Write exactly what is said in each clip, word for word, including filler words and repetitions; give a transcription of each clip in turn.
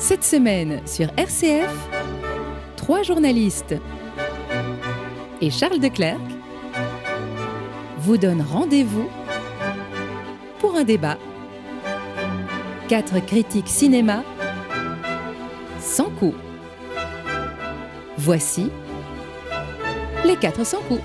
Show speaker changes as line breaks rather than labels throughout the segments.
Cette semaine sur R C F, trois journalistes et Charles Declercq vous donnent rendez-vous pour un débat. Quatre critiques cinéma, sans coups. Voici les quatre sans coups.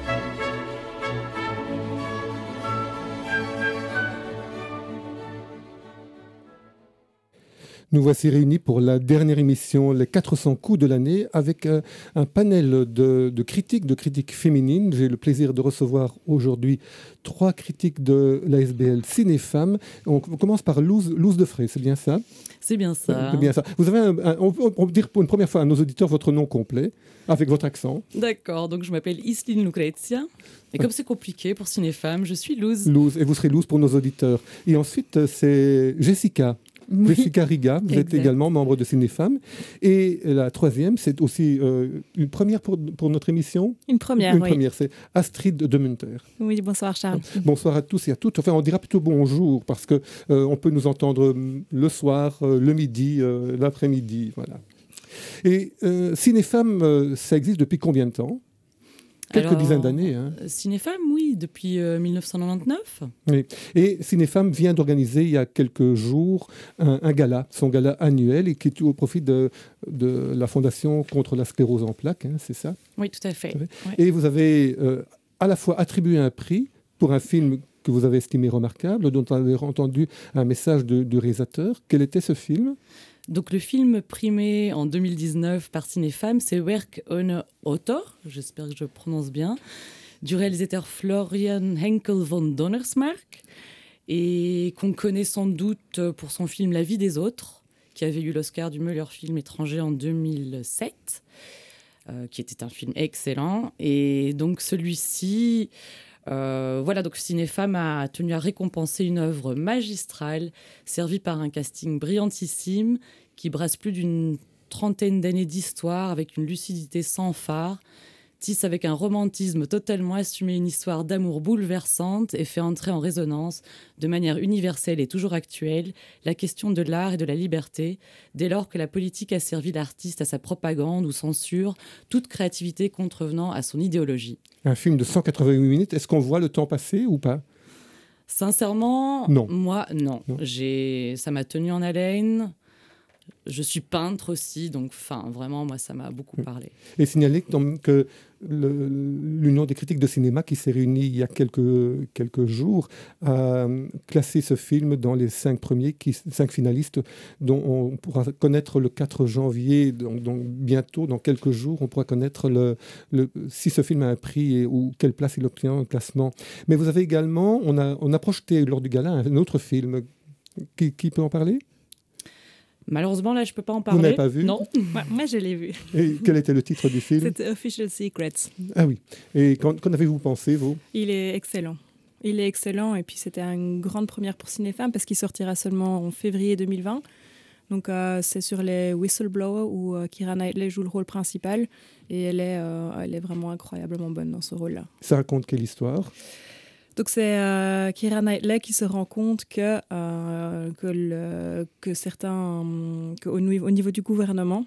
Nous voici réunis pour la dernière émission, les quatre cents coups de l'année, avec euh, un panel de, de critiques, de critiques féminines. J'ai le plaisir de recevoir aujourd'hui trois critiques de l'A S B L Ciné-Femmes. On, on commence par Louz, Louz Defray, c'est bien ça ?
C'est bien ça.
C'est bien ça. Vous avez, un, un, on, peut, on peut dire pour une première fois à nos auditeurs votre nom complet, avec votre accent.
D'accord, donc je m'appelle Isline Lucrezia. Et comme c'est compliqué pour Ciné-Femmes, je suis Louz.
Louz, et vous serez Louz pour nos auditeurs. Et ensuite, c'est Jessica. Oui. Jessica Riga, vous exact. Êtes également membre de Ciné-Femmes. Et la troisième, c'est aussi euh, une première pour, pour notre émission.
Une première,
Une
oui.
première, c'est Astrid de Munter.
Oui, bonsoir Charles.
Bonsoir à tous et à toutes. Enfin, on dira plutôt bonjour, parce qu'on euh, peut nous entendre le soir, euh, le midi, euh, l'après-midi, voilà. Et euh, Ciné-Femmes, euh, ça existe depuis combien de temps ? Quelques
Alors,
dizaines d'années. Hein.
Ciné-Femmes, oui, depuis euh, dix-neuf cent quatre-vingt-dix-neuf.
Oui. Et Ciné-Femmes vient d'organiser il y a quelques jours un, un gala, son gala annuel, et qui est au profit de, de la Fondation contre la sclérose en plaques, hein, c'est ça ?
Oui, tout à fait.
Oui. Et vous avez euh, à la fois attribué un prix pour un film que vous avez estimé remarquable, dont on avait entendu un message de, de réalisateur. Quel était ce film ?
Donc le film primé en deux mille dix-neuf par Ciné-Femmes, c'est Werk ohne Autor, j'espère que je prononce bien, du réalisateur Florian Henkel von Donnersmarck, et qu'on connaît sans doute pour son film La vie des autres, qui avait eu l'Oscar du meilleur film étranger en deux mille sept, euh, qui était un film excellent. Et donc celui-ci... Euh, voilà, donc Ciné-Femmes a tenu à récompenser une œuvre magistrale servie par un casting brillantissime qui brasse plus d'une trentaine d'années d'histoire avec une lucidité sans phare, tisse avec un romantisme totalement assumé une histoire d'amour bouleversante et fait entrer en résonance de manière universelle et toujours actuelle la question de l'art et de la liberté, dès lors que la politique a servi l'artiste à sa propagande ou censure toute créativité contrevenant à son idéologie.
Un film de cent quatre-vingt-huit minutes, est-ce qu'on voit le temps passer ou pas ?
Sincèrement,
non.
moi, non.
non.
J'ai... Ça m'a tenu en haleine. Je suis peintre aussi, donc enfin, vraiment, moi, ça m'a beaucoup parlé.
Et signaler que le, l'Union des critiques de cinéma, qui s'est réunie il y a quelques, quelques jours, a classé ce film dans les cinq premiers, qui, cinq finalistes, dont on pourra connaître le quatre janvier, donc, donc bientôt, dans quelques jours, on pourra connaître le, le, si ce film a un prix et, ou quelle place il obtient au classement. Mais vous avez également, on a, on a projeté lors du gala un autre film. Qui, qui peut en parler ?
Malheureusement, là, je ne peux pas en parler.
Vous n'avez pas vu ?
Non.
moi, moi, je l'ai vu.
Et quel était le titre du film ?
C'était Official Secrets.
Ah oui. Et qu'en, qu'en avez-vous pensé, vous ?
Il est excellent. Il est excellent. Et puis, c'était une grande première pour Ciné-Femmes parce qu'il sortira seulement en février deux mille vingt. Donc, euh, c'est sur les Whistleblowers où euh, Keira Knightley joue le rôle principal. Et elle est, euh, elle est vraiment incroyablement bonne dans ce rôle-là.
Ça raconte quelle histoire ?
Donc c'est euh, Keira Knightley qui se rend compte que, euh, que, le, que certains, qu'au niveau, au niveau du gouvernement,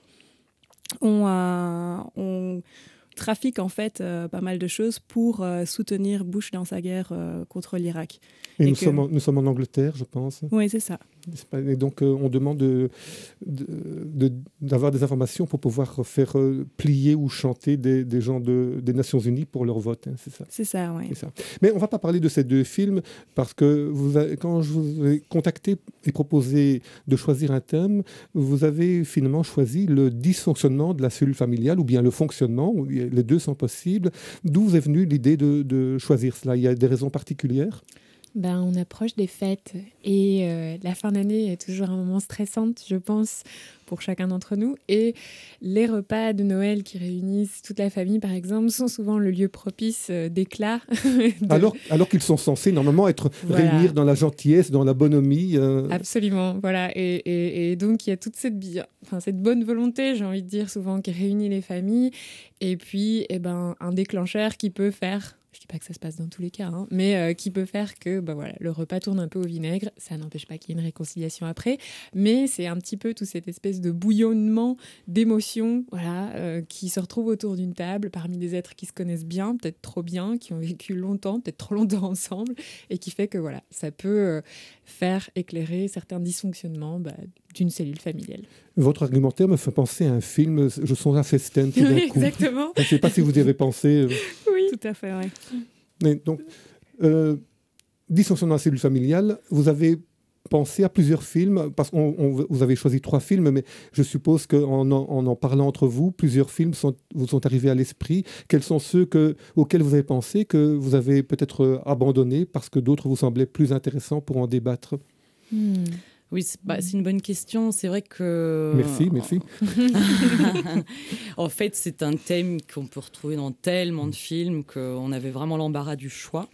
on, euh, on trafique en fait euh, pas mal de choses pour euh, soutenir Bush dans sa guerre euh, contre l'Irak.
Et, Et nous,
que...
sommes en, nous sommes en Angleterre, je pense.
Oui, c'est ça.
Et donc, euh, on demande de, de, de, d'avoir des informations pour pouvoir faire euh, plier ou chanter des, des gens de, des Nations Unies pour leur vote. Hein, c'est ça.
C'est ça, oui.
C'est ça. Mais on ne va pas parler de ces deux films parce que vous avez, quand je vous ai contacté et proposé de choisir un thème, vous avez finalement choisi le dysfonctionnement de la cellule familiale ou bien le fonctionnement. Les deux sont possibles. D'où vous est venue l'idée de, de choisir cela ? Il y a des raisons particulières ?
Ben, on approche des fêtes et euh, la fin d'année est toujours un moment stressant, je pense, pour chacun d'entre nous. Et les repas de Noël qui réunissent toute la famille, par exemple, sont souvent le lieu propice euh, d'éclat. de...
alors, alors qu'ils sont censés normalement être
voilà.
réunis dans la gentillesse, dans la bonhomie. Euh...
Absolument, voilà. Et, et, et donc, il y a toute cette, bi... enfin, cette bonne volonté, j'ai envie de dire, souvent, qui réunit les familles. Et puis, eh ben, un déclencheur qui peut faire je dis pas que ça se passe dans tous les cas, hein, mais euh, qui peut faire que bah, voilà, le repas tourne un peu au vinaigre. Ça n'empêche pas qu'il y ait une réconciliation après, mais c'est un petit peu toute cette espèce de bouillonnement d'émotions voilà, euh, qui se retrouvent autour d'une table parmi des êtres qui se connaissent bien, peut-être trop bien, qui ont vécu longtemps, peut-être trop longtemps ensemble, et qui fait que voilà, ça peut euh, faire éclairer certains dysfonctionnements bah, d'une cellule familiale.
Votre argumentaire me fait penser à un film, je songe à Festen tout d'un
Oui,
coup.
exactement.
Je ne sais pas si vous y avez pensé.
Oui, tout à fait, oui.
Mais donc, euh, dysfonctionnement de la cellule familiale, vous avez pensé à plusieurs films, parce que vous avez choisi trois films, mais je suppose qu'en en, en, en parlant entre vous, plusieurs films sont, vous sont arrivés à l'esprit. Quels sont ceux que, auxquels vous avez pensé, que vous avez peut-être abandonnés, parce que d'autres vous semblaient plus intéressants pour en débattre?
hmm. Oui, c'est, bah, c'est une bonne question. C'est vrai que...
Merci, merci.
En fait, c'est un thème qu'on peut retrouver dans tellement de films qu'on avait vraiment l'embarras du choix.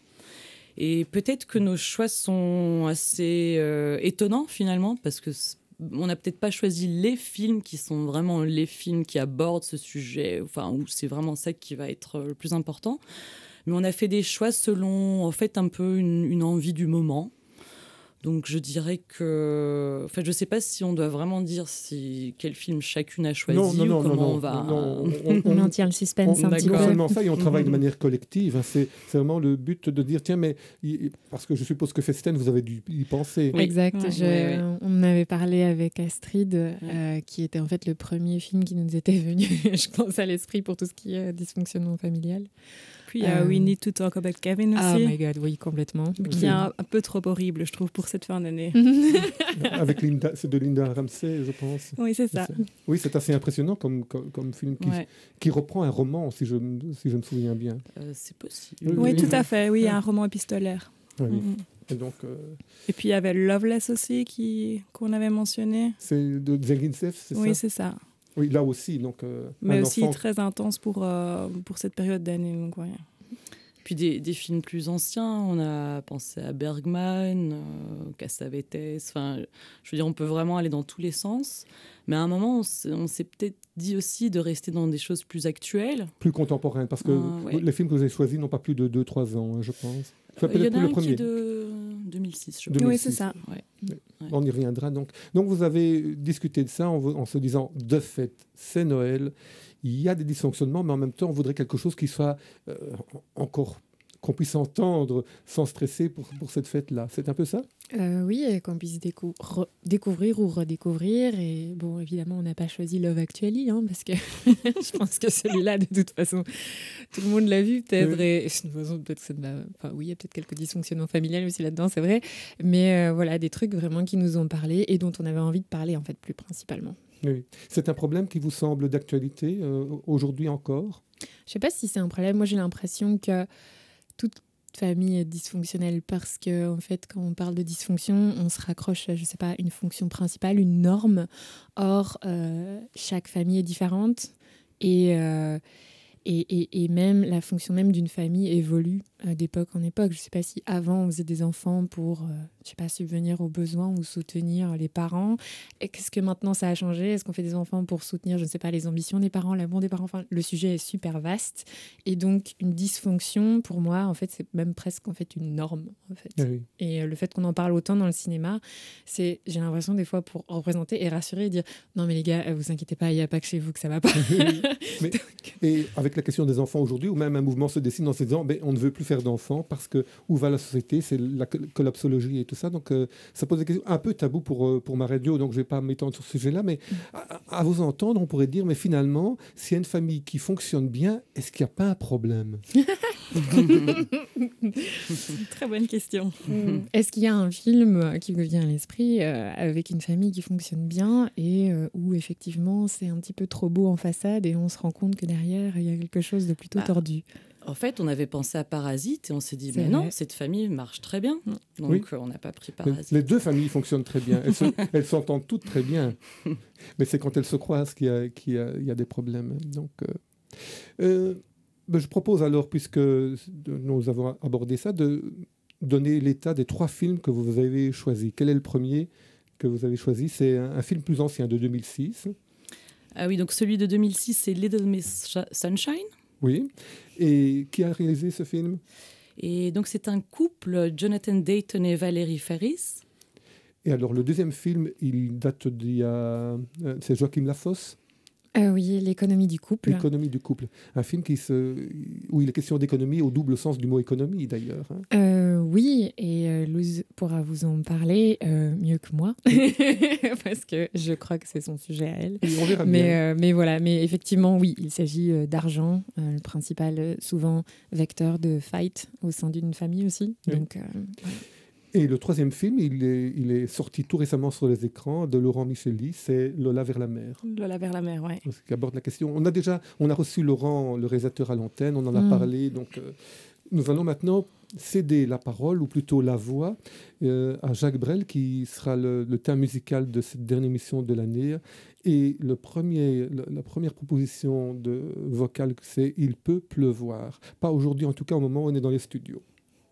Et peut-être que nos choix sont assez euh, étonnants, finalement, parce qu'on n'a peut-être pas choisi les films qui sont vraiment les films qui abordent ce sujet, enfin, où c'est vraiment ça qui va être le plus important. Mais on a fait des choix selon, en fait, un peu une, une envie du moment. Donc je dirais que... Enfin, je ne sais pas si on doit vraiment dire si... quel film chacune a choisi
non, non,
ou
non,
comment
non, non,
on va...
Non,
on, on, on maintient le suspense
on,
un petit peu.
Non seulement ça, et on travaille de manière collective. Hein, c'est, c'est vraiment le but de dire, tiens, mais... Parce que je suppose que Festen, vous avez dû y penser.
Oui. Exact.
Ouais,
je,
ouais, ouais.
On en avait parlé avec Astrid,
ouais.
euh, qui était en fait le premier film qui nous était venu, je pense, à l'esprit pour tout ce qui est dysfonctionnement familial.
Puis il y a euh... We Need to Talk About Kevin aussi.
Oh my God, oui, complètement.
Qui est un, un peu trop horrible, je trouve, pour cette fin d'année.
Avec Linda, c'est de Linda Ramsey, je pense.
Oui, c'est ça.
C'est, oui, c'est assez impressionnant comme, comme, comme film qui, ouais. qui reprend un roman, si je, si je me souviens bien.
Euh, c'est possible.
Oui, oui, tout à fait. Oui, il y a un roman épistolaire.
Oui. Mm-hmm. Et, donc, euh...
Et puis il y avait Loveless aussi, qui, qu'on avait mentionné.
C'est de Zenginsev, c'est
oui,
ça?
Oui, c'est ça.
Oui, là aussi. Donc, euh,
mais aussi
enfant...
très intense pour, euh, pour cette période d'année. Donc, ouais.
Puis des, des films plus anciens, on a pensé à Bergman, euh, Cassavetes. Enfin, je veux dire, on peut vraiment aller dans tous les sens. Mais à un moment, on s'est, on s'est peut-être dit aussi de rester dans des choses plus actuelles.
Plus contemporaines, parce que euh, ouais. les films que vous avez choisis n'ont pas plus de deux trois ans, hein, je pense.
Il euh, y en a un le premier. Qui est de deux mille six, je pense.
Oui, c'est ça.
Ouais.
Ouais. On y reviendra. Donc, donc vous avez discuté de ça en, en se disant, de fait, c'est Noël. Il y a des dysfonctionnements, mais en même temps, on voudrait quelque chose qui soit euh, encore, qu'on puisse entendre sans stresser pour, pour cette fête-là. C'est un peu ça ?
euh, Oui, et qu'on puisse décou- re- découvrir ou redécouvrir. Et bon, évidemment, on n'a pas choisi Love Actually, hein, parce que je pense que celui-là, de toute façon, tout le monde l'a vu, peut-être. Oui. Et de toute façon, peut-être que ça ne va... enfin, oui, il y a peut-être quelques dysfonctionnements familiales aussi là-dedans, c'est vrai. Mais euh, voilà, des trucs vraiment qui nous ont parlé et dont on avait envie de parler, en fait, plus principalement.
Oui. C'est un problème qui vous semble d'actualité euh, aujourd'hui encore ?
Je ne sais pas si c'est un problème. Moi, j'ai l'impression que toute famille est dysfonctionnelle parce que, en fait, quand on parle de dysfonction, on se raccroche à, je ne sais pas, une fonction principale, une norme. Or, euh, chaque famille est différente et... Euh, Et, et, et même la fonction même d'une famille évolue euh, d'époque en époque. Je ne sais pas si avant on faisait des enfants pour, euh, je sais pas, subvenir aux besoins ou soutenir les parents. Et qu'est-ce que maintenant ça a changé ? Est-ce qu'on fait des enfants pour soutenir, je ne sais pas, les ambitions des parents, l'amour des parents ? Enfin, le sujet est super vaste. Et donc une dysfonction, pour moi, en fait, c'est même presque en fait une norme. En fait.
Oui.
Et euh, le fait qu'on en parle autant dans le cinéma, c'est, j'ai l'impression des fois pour représenter et rassurer et dire non mais les gars, euh, vous inquiétez pas, il n'y a pas que chez vous que ça va pas.
mais, donc... Et avec la question des enfants aujourd'hui, où même un mouvement se dessine en se disant ben, on ne veut plus faire d'enfants parce que où va la société, c'est la collapsologie et tout ça. Donc euh, ça pose des questions un peu tabou pour, euh, pour ma radio, donc je ne vais pas m'étendre sur ce sujet-là, mais à, à vous entendre, on pourrait dire mais finalement, s'il y a une famille qui fonctionne bien, est-ce qu'il n'y a pas un problème ?
Très bonne question.
Est-ce qu'il y a un film qui me vient à l'esprit euh, avec une famille qui fonctionne bien et euh, où effectivement c'est un petit peu trop beau en façade et on se rend compte que derrière il y a quelque chose de plutôt bah, tordu.
En fait, on avait pensé à Parasite et on s'est dit mais non, cette famille marche très bien. Donc oui. euh, on n'a pas pris Parasite.
Les deux familles fonctionnent très bien. Elles, se, elles s'entendent toutes très bien. Mais c'est quand elles se croisent qu'il y a, qu'il y a, il y a des problèmes. Donc, euh, euh, ben je propose alors, puisque nous avons abordé ça, de donner l'état des trois films que vous avez choisis. Quel est le premier que vous avez choisi ? C'est un, un film plus ancien de deux mille six.
Ah oui, donc celui de deux mille six, c'est Little Miss Sunshine.
Oui. Et qui a réalisé ce film ?
Et donc, c'est un couple, Jonathan Dayton et Valérie Faris.
Et alors, le deuxième film, il date d'il y a... euh, c'est Joachim Lafosse ?
Euh, oui, l'économie du couple.
L'économie du couple. Un film qui se... où il est question d'économie au double sens du mot économie, d'ailleurs. Hein.
Euh, oui, et euh, Luz pourra vous en parler euh, mieux que moi, parce que je crois que c'est son sujet à elle.
Et on verra
Mais,
bien.
euh, mais voilà, mais effectivement, oui, il s'agit euh, d'argent, euh, le principal, euh, souvent, vecteur de fight au sein d'une famille aussi.
Oui.
Donc, euh, voilà.
Et le troisième film, il est, il est sorti tout récemment sur les écrans, de Laurent Micheli, c'est Lola vers la mer.
Lola vers la mer, ouais.
Qui aborde la question. On a déjà, on a reçu Laurent, le réalisateur, à l'antenne, on en a
Mm.
parlé. Donc, euh, nous allons maintenant céder la parole, ou plutôt la voix, euh, à Jacques Brel, qui sera le, le thème musical de cette dernière émission de l'année. Et le premier, le- la première proposition de vocale, c'est « Il peut pleuvoir ». Pas aujourd'hui, en tout cas, au moment où on est dans les studios.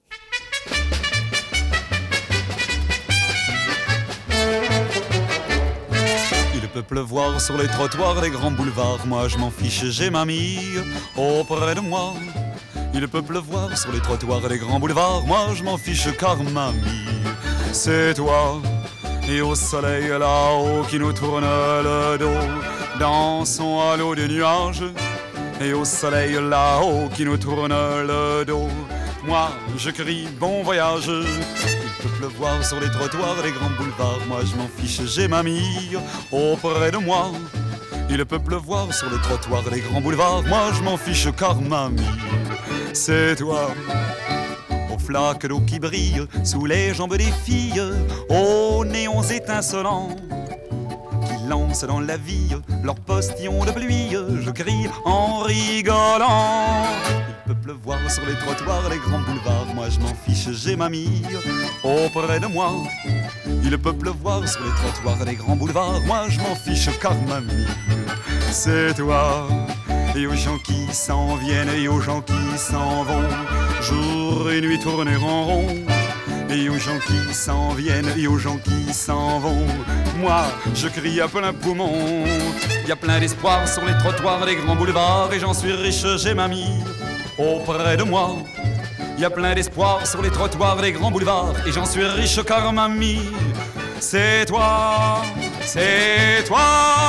Il peut pleuvoir sur les trottoirs, les grands boulevards. Moi je m'en fiche, j'ai mamie auprès de moi. Il peut pleuvoir sur les trottoirs et les grands boulevards. Moi je m'en fiche car mamie, c'est toi. Et au soleil là-haut qui nous tourne le dos, dansons à l'eau des nuages. Et au soleil là-haut qui nous tourne le dos, moi je crie bon voyage. Il peut pleuvoir sur les trottoirs, les grands boulevards. Moi je m'en fiche, j'ai mamie auprès de moi. Il peut pleuvoir sur les trottoirs, les grands boulevards. Moi je m'en fiche car mamie, c'est toi. Aux flaques d'eau qui brillent sous les jambes des filles, aux néons étincelants qui lancent dans la vie leurs postillons de pluie, je crie en rigolant. Il peut pleuvoir sur les trottoirs, les grands boulevards. Moi je m'en fiche, j'ai mamie auprès de moi. Il peut pleuvoir sur les trottoirs, les grands boulevards. Moi je m'en fiche car mamie, c'est toi. Et aux gens qui s'en viennent et aux gens qui s'en vont, jour et nuit tourner en rond. Et aux gens qui s'en viennent et aux gens qui s'en vont, moi je crie à plein poumon. Il y a plein d'espoir sur les trottoirs, les grands boulevards. Et j'en suis riche, j'ai mamie auprès de moi. Il y a plein d'espoir sur les trottoirs, les grands boulevards. Et j'en suis riche car mamie, c'est toi, c'est toi.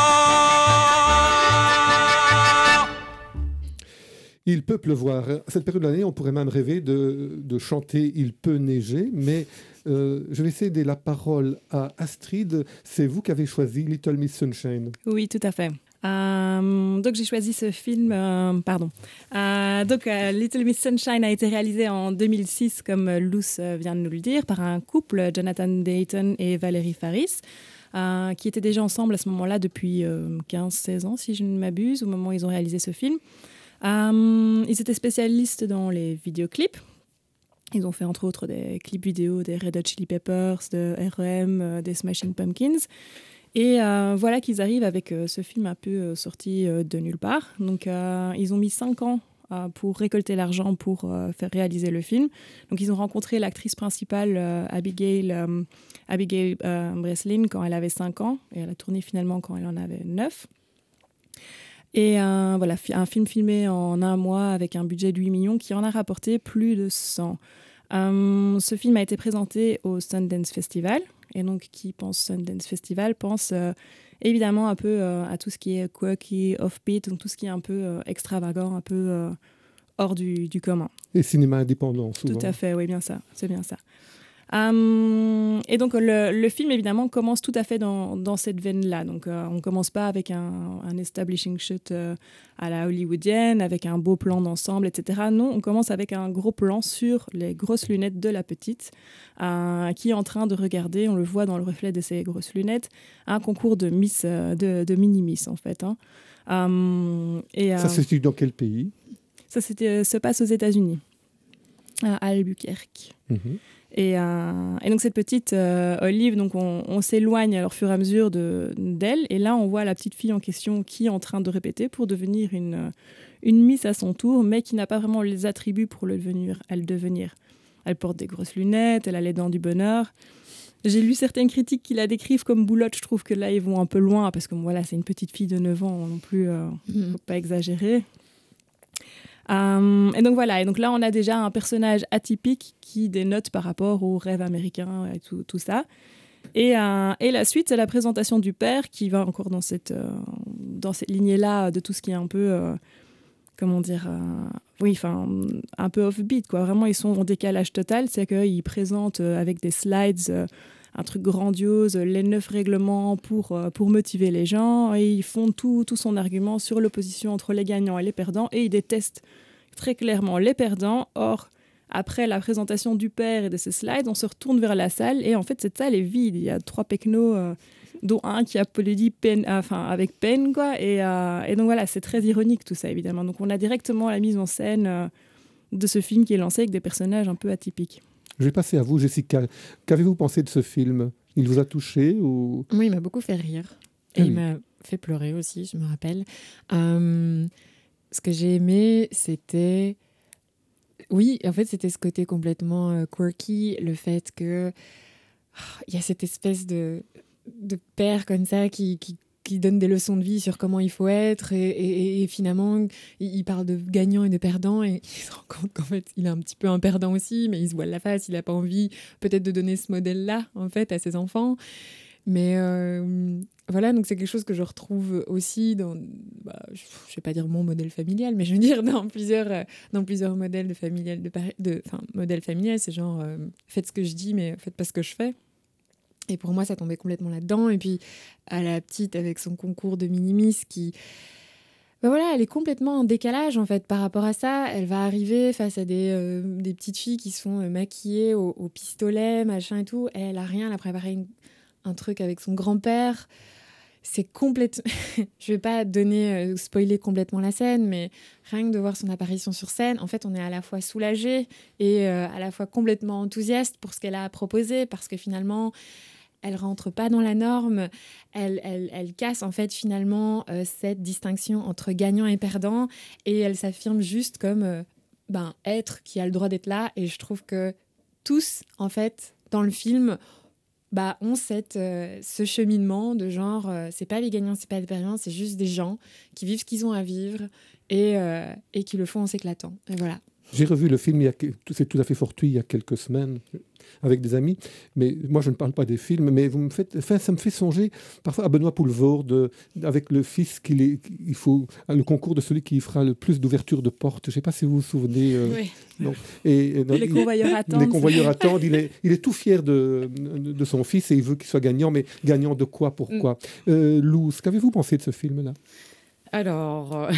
Il peut pleuvoir. À cette période de l'année, on pourrait même rêver de, de chanter « Il peut neiger », mais euh, je vais céder la parole à Astrid. C'est vous qui avez choisi « Little Miss Sunshine ».
Oui, tout à fait. Euh, donc j'ai choisi ce film, euh, pardon. Euh, donc euh, Little Miss Sunshine a été réalisé en deux mille six, comme Luce vient de nous le dire, par un couple, Jonathan Dayton et Valérie Faris, euh, qui étaient déjà ensemble à ce moment-là depuis euh, quinze seize ans, si je ne m'abuse, au moment où ils ont réalisé ce film. Euh, ils étaient spécialistes dans les vidéoclips. Ils ont fait entre autres des clips vidéo des Red Hot Chili Peppers, de R E M, euh, des Smashing Pumpkins. Et euh, voilà qu'ils arrivent avec euh, ce film un peu euh, sorti euh, de nulle part. Donc euh, ils ont mis cinq ans euh, pour récolter l'argent pour euh, faire réaliser le film. Donc ils ont rencontré l'actrice principale euh, Abigail, euh, Abigail euh, Breslin quand elle avait cinq ans. Et elle a tourné finalement quand elle en avait neuf. Et euh, voilà, un film filmé en un mois avec un budget de huit millions qui en a rapporté plus de cent. Euh, ce film a été présenté au Sundance Festival. Et donc, qui pense Sundance Festival pense euh, évidemment un peu euh, à tout ce qui est quirky, offbeat, donc tout ce qui est un peu euh, extravagant, un peu euh, hors du, du commun.
Et cinéma indépendant, souvent.
Tout à fait, oui, bien ça, c'est bien ça. Um, et donc le, le film évidemment commence tout à fait dans, dans cette veine-là. Donc euh, on commence pas avec un, un establishing shot euh, à la hollywoodienne, avec un beau plan d'ensemble, et cetera. Non, on commence avec un gros plan sur les grosses lunettes de la petite, euh, qui est en train de regarder, on le voit dans le reflet de ses grosses lunettes, un concours de Miss, euh, de, de mini-Miss en fait. Hein. Um, et, euh,
ça se situe dans quel pays?
Ça c'était, se passe aux États-Unis, à Albuquerque. Mm-hmm. Et, euh, et donc cette petite euh, Olive, donc on, on s'éloigne alors, au fur et à mesure de, d'elle. Et là, on voit la petite fille en question qui est en train de répéter pour devenir une, une Miss à son tour, mais qui n'a pas vraiment les attributs pour le devenir, elle devenir. Elle porte des grosses lunettes, elle a les dents du bonheur. J'ai lu certaines critiques qui la décrivent comme boulotte. Je trouve que là, ils vont un peu loin parce que voilà, c'est une petite fille de neuf ans non plus, euh, mmh. Faut pas exagérer. Euh, et donc voilà, et donc là on a déjà un personnage atypique qui dénote par rapport au rêve américain et tout, tout ça. Et, euh, et la suite, c'est la présentation du père qui va encore dans cette, euh, dans cette lignée-là de tout ce qui est un peu, euh, comment dire, euh, oui, enfin, un peu off-beat, quoi. Vraiment, ils sont en décalage total. C'est qu'ils présentent euh, avec des slides euh, un truc grandiose, les neuf règlements pour, euh, pour motiver les gens. Et ils font tout, tout son argument sur l'opposition entre les gagnants et les perdants. Et ils détestent très clairement les perdants. Or, après la présentation du père et de ses slides, on se retourne vers la salle et en fait cette salle est vide. Il y a trois pecnos, euh, dont un qui applaudit peine, enfin avec peine, quoi. Et, euh, et donc voilà, c'est très ironique tout ça évidemment. Donc on a directement la mise en scène euh, de ce film qui est lancé avec des personnages un peu atypiques.
Je vais passer à vous, Jessica. Qu'avez-vous pensé de ce film ? Il vous a touché ou...
Oui, il m'a beaucoup fait rire et
ah,
il
oui.
m'a fait pleurer aussi, je me rappelle. Euh, ce que j'ai aimé, c'était Oui, en fait, c'était ce côté complètement euh, quirky, le fait que oh, y a cette espèce de, de père comme ça qui, qui, qui donne des leçons de vie sur comment il faut être et, et, et finalement, il, il parle de gagnants et de perdants et il se rend compte qu'en fait, il est un petit peu un perdant aussi, mais il se voile la face, il n'a pas envie peut-être de donner ce modèle-là, en fait, à ses enfants. Mais euh, voilà, donc c'est quelque chose que je retrouve aussi dans, bah, je ne vais pas dire mon modèle familial, mais je veux dire dans plusieurs, euh, dans plusieurs modèles de familial, de, de, enfin, modèle familial, c'est genre, euh, faites ce que je dis, mais faites pas ce que je fais. Et pour moi, ça tombait complètement là-dedans. Et puis, à la petite, avec son concours de minimis, qui... Ben voilà, elle est complètement en décalage, en fait, par rapport à ça. Elle va arriver face à des, euh, des petites filles qui sont euh, maquillées au, au pistolet, machin et tout. Et elle a rien, elle a préparé une... un truc avec son grand-père. C'est complètement... Je vais pas donner, euh, spoiler complètement la scène, mais rien que de voir son apparition sur scène, en fait, on est à la fois soulagé et euh, à la fois complètement enthousiaste pour ce qu'elle a à proposer, parce que finalement, elle rentre pas dans la norme, elle, elle, elle casse en fait finalement euh, cette distinction entre gagnant et perdant, et elle s'affirme juste comme euh, ben, être qui a le droit d'être là. Et je trouve que tous, en fait, dans le film... Bah, ont cette, euh, ce cheminement de genre, euh, c'est pas les gagnants, c'est pas les perdants, c'est juste des gens qui vivent ce qu'ils ont à vivre et, euh, et qui le font en s'éclatant. Et voilà.
J'ai revu le film, il y a, c'est tout à fait fortuit, il y a quelques semaines, avec des amis. Mais moi, je ne parle pas des films, mais vous me faites, enfin, ça me fait songer parfois à Benoît Poelvoorde, de, avec le fils qu'il est, il faut, le concours de celui qui fera le plus d'ouverture de portes. Je ne sais pas si vous vous souvenez. Euh,
oui.
Donc, et, et, donc,
les
il,
convoyeurs attendent.
Les convoyeurs attendent. Il est, il est tout fier de, de, de son fils et il veut qu'il soit gagnant, mais gagnant de quoi, pourquoi mm. euh, Lou, qu'avez-vous pensé de ce film-là ?
Alors, euh,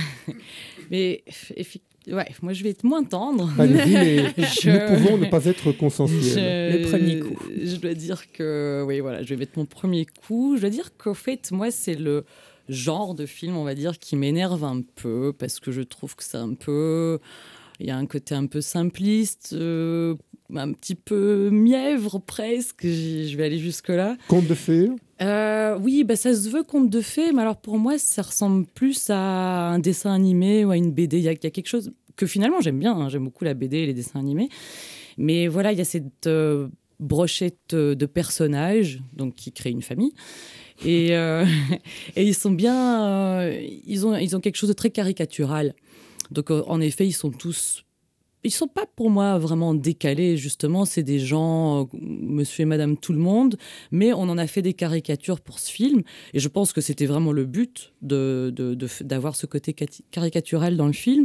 mais effectivement, ouais, moi je vais être moins tendre.
Allez-y, mais
je...
nous pouvons ne pas être consensuels.
Je...
Le premier coup.
Je dois dire que, oui, voilà, je vais mettre mon premier coup. Je dois dire qu'au fait, moi, c'est le genre de film, on va dire, qui m'énerve un peu parce que je trouve que c'est un peu... Il y a un côté un peu simpliste, euh, un petit peu mièvre presque, je vais aller jusque-là.
Conte de fées
euh, Oui, bah, ça se veut conte de fées, mais alors pour moi, ça ressemble plus à un dessin animé ou à une B D. Il y a, il y a quelque chose que finalement j'aime bien, hein. J'aime beaucoup la B D et les dessins animés. Mais voilà, il y a cette euh, brochette de personnages donc, qui créent une famille. Et, euh, et ils sont bien... Euh, ils, ont, ils ont quelque chose de très caricatural. Donc, en effet, ils sont tous... Ils ne sont pas, pour moi, vraiment décalés, justement. C'est des gens, euh, monsieur et madame tout le monde. Mais on en a fait des caricatures pour ce film. Et je pense que c'était vraiment le but de, de, de, d'avoir ce côté caricatural dans le film.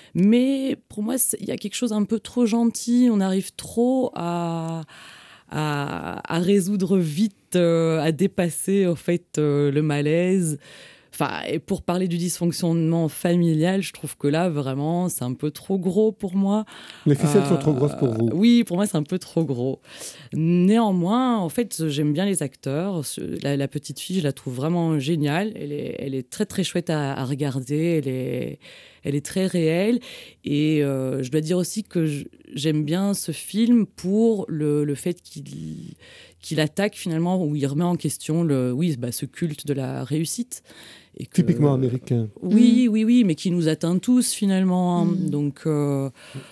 Mais pour moi, il y a quelque chose un peu trop gentil. On arrive trop à... À, à résoudre vite, euh, à dépasser, en fait, euh, le malaise. Enfin, et pour parler du dysfonctionnement familial, je trouve que là, vraiment, c'est un peu trop gros pour moi.
Les ficelles euh, sont trop grosses pour vous.
Oui, pour moi, c'est un peu trop gros. Néanmoins, en fait, j'aime bien les acteurs. La, la petite fille, je la trouve vraiment géniale. Elle est, elle est très, très chouette à, à regarder. Elle est, elle est très réelle. Et euh, je dois dire aussi que je, j'aime bien ce film pour le, le fait qu'il... qu'il attaque finalement, où il remet en question le, oui, bah, ce culte de la réussite. Et que,
typiquement américain.
Oui, mmh. oui, oui, mais qui nous atteint tous finalement. Hein. Mmh. Donc, euh,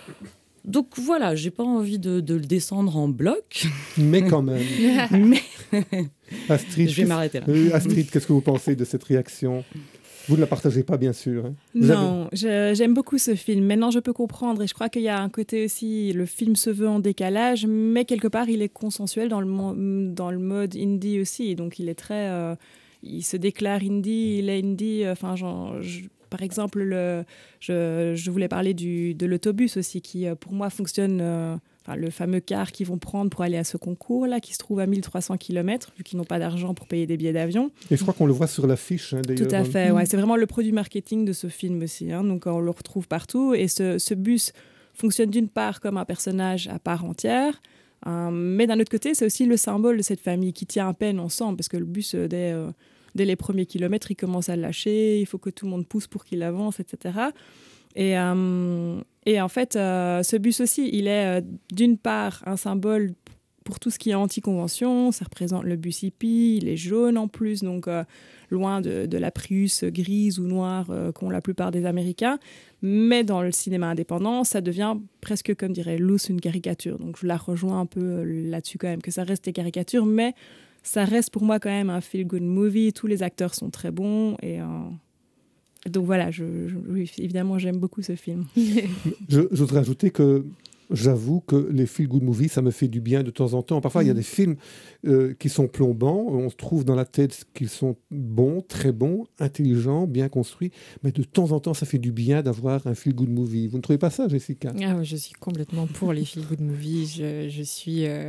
donc voilà, j'ai pas envie de, de le descendre en bloc.
Mais quand même.
mais...
Astrid,
je vais m'arrêter là.
Euh, Astrid, qu'est-ce que vous pensez de cette réaction ? Vous ne la partagez pas, bien sûr. Hein.
Non, avez... je, j'aime beaucoup ce film. Maintenant, je peux comprendre. Et je crois qu'il y a un côté aussi, le film se veut en décalage, mais quelque part, il est consensuel dans le, mo- dans le mode indie aussi. Donc, il est très... Euh, il se déclare indie, il est indie. Enfin, genre... Je, par exemple, le, je, je voulais parler du, de l'autobus aussi, qui, pour moi, fonctionne... Euh, Enfin, le fameux car qu'ils vont prendre pour aller à ce concours-là, qui se trouve à mille trois cents kilomètres, vu qu'ils n'ont pas d'argent pour payer des billets d'avion.
Et je crois qu'on le voit sur l'affiche, hein, d'ailleurs.
Tout à fait, ouais. C'est vraiment le produit marketing de ce film aussi. Hein, donc, on le retrouve partout. Et ce, ce bus fonctionne d'une part comme un personnage à part entière, euh, mais d'un autre côté, c'est aussi le symbole de cette famille qui tient à peine ensemble, parce que le bus, euh, dès, euh, dès les premiers kilomètres, il commence à lâcher, il faut que tout le monde pousse pour qu'il avance, et cetera. Et... Euh, Et en fait, euh, ce bus aussi, il est euh, d'une part un symbole pour tout ce qui est anti-convention. Ça représente le bus hippie, il est jaune en plus, donc euh, loin de, de la Prius grise ou noire euh, qu'ont la plupart des Américains. Mais dans le cinéma indépendant, ça devient presque, comme dirait Luce, une caricature. Donc je la rejoins un peu là-dessus quand même, que ça reste des caricatures, mais ça reste pour moi quand même un feel-good movie. Tous les acteurs sont très bons et... Euh, Donc voilà, je, je, oui, évidemment, j'aime beaucoup ce film.
je, je voudrais ajouter que j'avoue que les feel-good movies, ça me fait du bien de temps en temps. Parfois, il mmh. y a des films euh, qui sont plombants. On se trouve dans la tête qu'ils sont bons, très bons, intelligents, bien construits. Mais de temps en temps, ça fait du bien d'avoir un feel-good movie. Vous ne trouvez pas ça, Jessica ?
Ah, je suis complètement pour les feel-good movies. Je, je suis euh,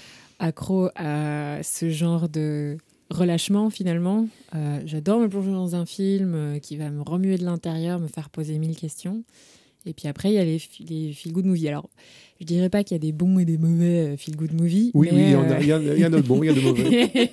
accro à ce genre de... relâchement finalement. Euh, j'adore me plonger dans un film euh, qui va me remuer de l'intérieur, me faire poser mille questions. Et puis après, il y a les, les feel-good movies. Alors, je ne dirais pas qu'il y a des bons et des mauvais euh, feel-good movies.
Oui,
mais,
oui, il y en
euh...
a, il y a, il y en a de bons, il y a de mauvais.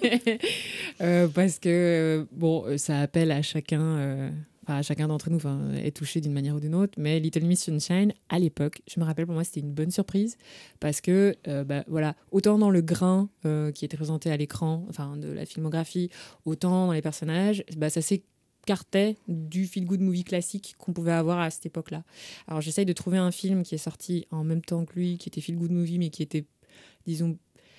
euh, parce que, bon, ça appelle à chacun... Euh... Enfin, chacun d'entre nous enfin, est touché d'une manière ou d'une autre, mais Little Miss Sunshine, à l'époque, je me rappelle, pour moi, c'était une bonne surprise parce que, euh, bah, voilà, autant dans le grain euh, qui était présenté à l'écran, enfin, de la filmographie, autant dans les personnages, bah, ça s'écartait du feel-good movie classique qu'on pouvait avoir à cette époque-là. Alors, j'essaye de trouver un film qui est sorti en même temps que lui, qui était feel-good movie, mais qui était, disons,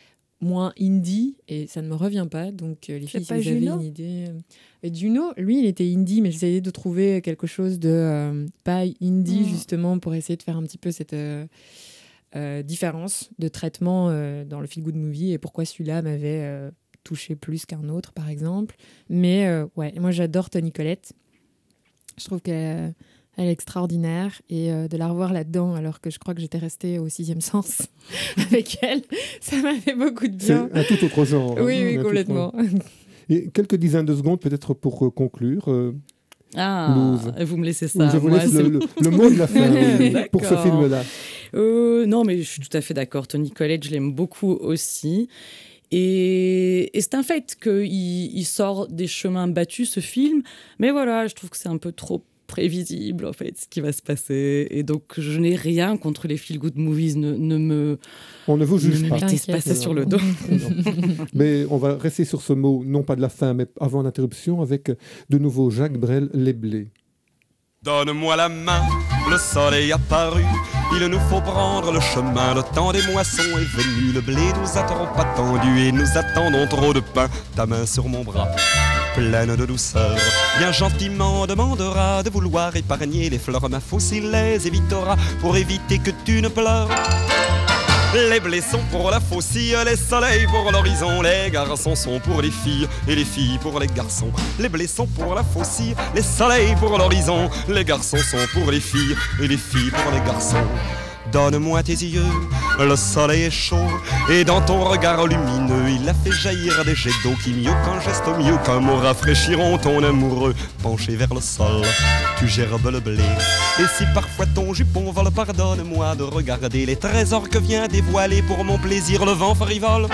moins indie, et ça ne me revient pas. Donc, euh, les filles, si vous avez une idée... Euh, Juno, lui, il était indie, mais j'essayais de trouver quelque chose de euh, pas indie, mmh. justement, pour essayer de faire un petit peu cette euh, euh, différence de traitement euh, dans le feel-good movie, et pourquoi celui-là m'avait euh, touché plus qu'un autre, par exemple. Mais, euh, ouais, moi, j'adore Toni Collette. Je trouve qu'elle... Elle est extraordinaire, et euh, de la revoir là-dedans, alors que je crois que j'étais restée au sixième sens avec elle, ça m'a fait beaucoup de bien.
C'est un tout autre genre.
Oui,
hein,
oui, complètement.
Et quelques dizaines de secondes, peut-être pour euh, conclure. Euh,
ah,
Louise.
Vous me laissez ça.
Je vous
Moi,
laisse
c'est...
le, le, le mot de la fin oui, pour ce film-là.
Euh, non, mais je suis tout à fait d'accord. Toni Collette, je l'aime beaucoup aussi. Et, et c'est un fait qu'il il sort des chemins battus, ce film. Mais voilà, je trouve que c'est un peu trop prévisible en fait ce qui va se passer, et donc je n'ai rien contre les feel good movies, ne, ne me
on ne vous juge
ne
pas,
mettez pas ça sur le dos.
Mais on va rester sur ce mot, non pas de la fin mais avant l'interruption, avec de nouveau Jacques Brel, Les Blés.
Donne-moi la main, le soleil a paru, il nous faut prendre le chemin, le temps des moissons est venu, le blé nous a trop attendu et nous attendons trop de pain, ta main sur mon bras, pleine de douceur, bien gentiment demandera de vouloir épargner les fleurs, ma faucille les évitera pour éviter que tu ne pleures. Les blés sont pour la faucille, les soleils pour l'horizon, les garçons sont pour les filles et les filles pour les garçons. Les blés sont pour la faucille, les soleils pour l'horizon, les garçons sont pour les filles et les filles pour les garçons. Donne-moi tes yeux, le soleil est chaud, et dans ton regard lumineux, il a fait jaillir des jets d'eau qui mieux qu'un geste, mieux qu'un mot rafraîchiront ton amoureux. Penché vers le sol, tu gerbes le blé, et si parfois ton jupon vole, pardonne-moi de regarder les trésors que vient dévoiler pour mon plaisir le vent frivole.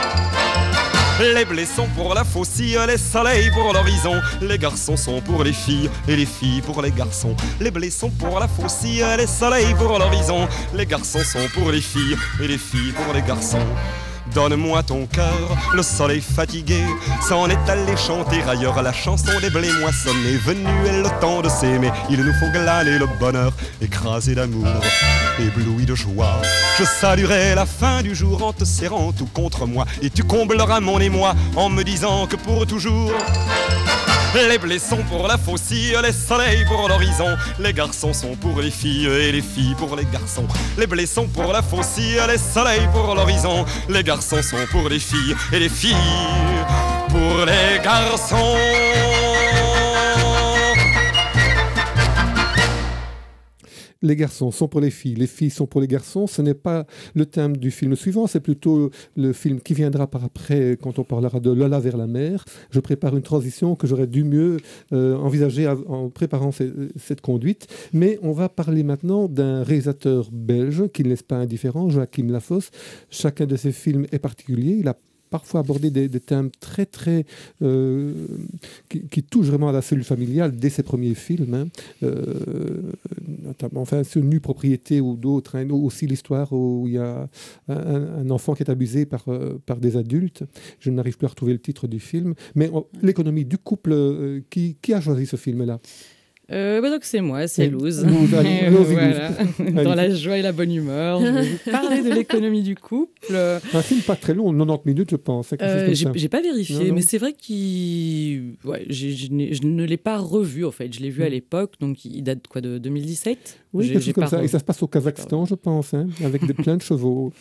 Les blés sont pour la faucille, les soleils pour l'horizon, les garçons sont pour les filles et les filles pour les garçons. Les blés sont pour la faucille, les soleils pour l'horizon, les garçons sont pour les filles et les filles pour les garçons. Donne-moi ton cœur, le soleil fatigué s'en est allé chanter ailleurs la chanson des blés moissonnés. Venu est le temps de s'aimer, il nous faut glaner le bonheur, écrasé d'amour, ébloui de joie. Je saluerai la fin du jour en te serrant tout contre moi, et tu combleras mon émoi en me disant que pour toujours
Les blés sont pour la faucille, les soleils pour l'horizon. Les garçons sont pour les filles et les filles pour les garçons. Les blés sont pour la faucille, les soleils pour l'horizon. Les garçons sont pour les filles et les filles pour les garçons.
Les garçons sont pour les filles, les filles sont pour les garçons. Ce n'est pas le thème du film suivant, c'est plutôt le film qui viendra par après quand on parlera de Lola vers la mer. Je prépare une transition que j'aurais dû mieux euh, envisager en préparant c- cette conduite. Mais on va parler maintenant d'un réalisateur belge qui ne laisse pas indifférent, Joachim Lafosse. Chacun de ses films est particulier. Il a parfois aborder des, des thèmes très, très... Euh, qui, qui touchent vraiment à la cellule familiale dès ses premiers films. Hein. Euh, notamment, enfin, ce Nu Propriété ou d'autres. Hein. Aussi l'histoire où il y a un, un enfant qui est abusé par, euh, par des adultes. Je n'arrive plus à retrouver le titre du film. Mais on, l'économie du couple, euh, qui, qui a choisi ce film-là ?
Euh, bah donc c'est moi, c'est Luz.
Luz, allez,
Euh,
allons-y,
voilà.
Luz.
Dans
Allez.
la joie et la bonne humeur, je vais vous parler de l'économie du couple.
Un film pas très long, quatre-vingt-dix minutes, je pense. quelque chose
Euh,
comme
j'ai,
ça.
j'ai pas vérifié,
Non, non.
mais c'est vrai qu'il, ouais, j'ai, je, n'ai- je ne l'ai pas revu en fait. Je l'ai vu à
Mm.
l'époque, donc il date quoi de deux mille dix-sept.
Oui,
J'ai-
quelque
j'ai
chose comme
pas
ça.
revu.
Et ça se passe au Kazakhstan, je pense, hein, avec des, plein de chevaux.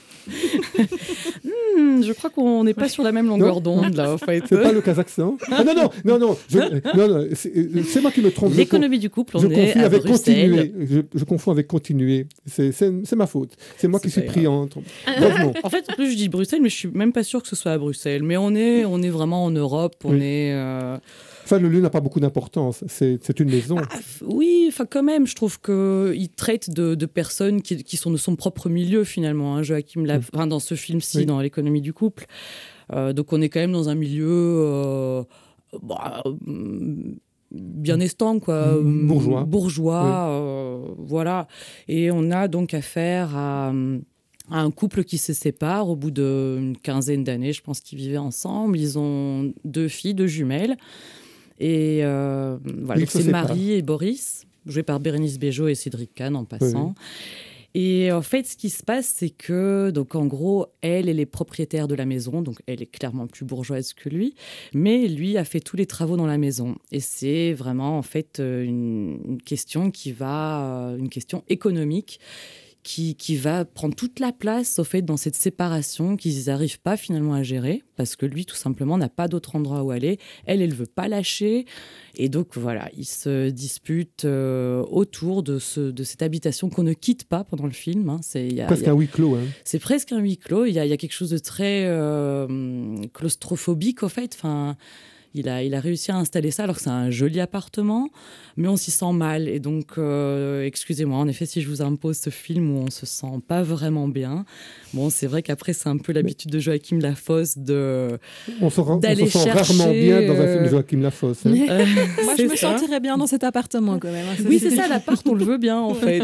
Hmm, je crois qu'on n'est pas sur la même longueur
Non.
d'onde là en fait.
C'est pas le Kazakhstan. Ah non, non, non, non, je- non, non, c'est, c'est moi qui me trompe. Je
L'économie du couple,
Je
on est
confonds
à
avec
Bruxelles.
continuer. Je, je confonds avec continuer. C'est, c'est, c'est ma faute. C'est moi
C'est
qui suis
pas
pris
grave.
entre. Revenons.
En fait, en plus, je dis Bruxelles, mais je suis même pas sûre que ce soit à Bruxelles. Mais on est, on est vraiment en Europe. On
Oui.
est. euh,
Enfin, le lieu n'a pas beaucoup d'importance. C'est, c'est une maison.
Ah, f- oui, enfin quand même, je trouve qu'il traite de, de personnes qui, qui sont de son propre milieu finalement. Hein, Joachim Laf- enfin, dans ce film-ci,
Oui.
dans l'économie du couple. Euh, donc on est quand même dans un milieu euh, bah, hum, bien estant, quoi.
Mm, bourgeois.
Bourgeois, euh, voilà. Et on a donc affaire à, hum, à un couple qui se sépare au bout d'une quinzaine d'années, je pense qu'ils vivaient ensemble. Ils ont deux filles, deux jumelles. Et euh, voilà,
Ils
donc
se
c'est
séparent.
Marie et Boris, joués par Bérénice Bejo et Cédric Kahn en passant. Et en fait, ce qui se passe, c'est que, donc en gros, elle, elle est propriétaire de la maison, donc elle est clairement plus bourgeoise que lui, mais lui a fait tous les travaux dans la maison. Et c'est vraiment, en fait, euh, une, une question qui va, euh, une question économique qui, qui va prendre toute la place, au fait, dans cette séparation qu'ils n'arrivent pas finalement à gérer, parce que lui, tout simplement, n'a pas d'autre endroit où aller. Elle, elle ne veut pas lâcher. Et donc, voilà, ils se disputent euh, autour de, ce, de cette habitation qu'on ne quitte pas pendant le film. Hein. C'est, il y a-
Presque
il y a-
un huis clos. Hein.
c'est presque un huis clos. Il y a, il y a quelque chose de très euh, claustrophobique, au fait. Enfin, il a, il a réussi à installer ça alors que c'est un joli appartement, mais on s'y sent mal. Et donc, euh, excusez-moi, en effet, si je vous impose ce film où on se sent pas vraiment bien, bon, c'est vrai qu'après, c'est un peu l'habitude de Joachim Lafosse de...
On se, rend, on
D'aller
se sent
chercher,
rarement bien dans un
euh,
film de Joachim Lafosse. Hein.
Euh,
Moi, je
c'est
me
ça.
sentirais bien dans cet appartement quand même. hein.
Oui, c'est ça, l'appart, on le veut bien, en fait.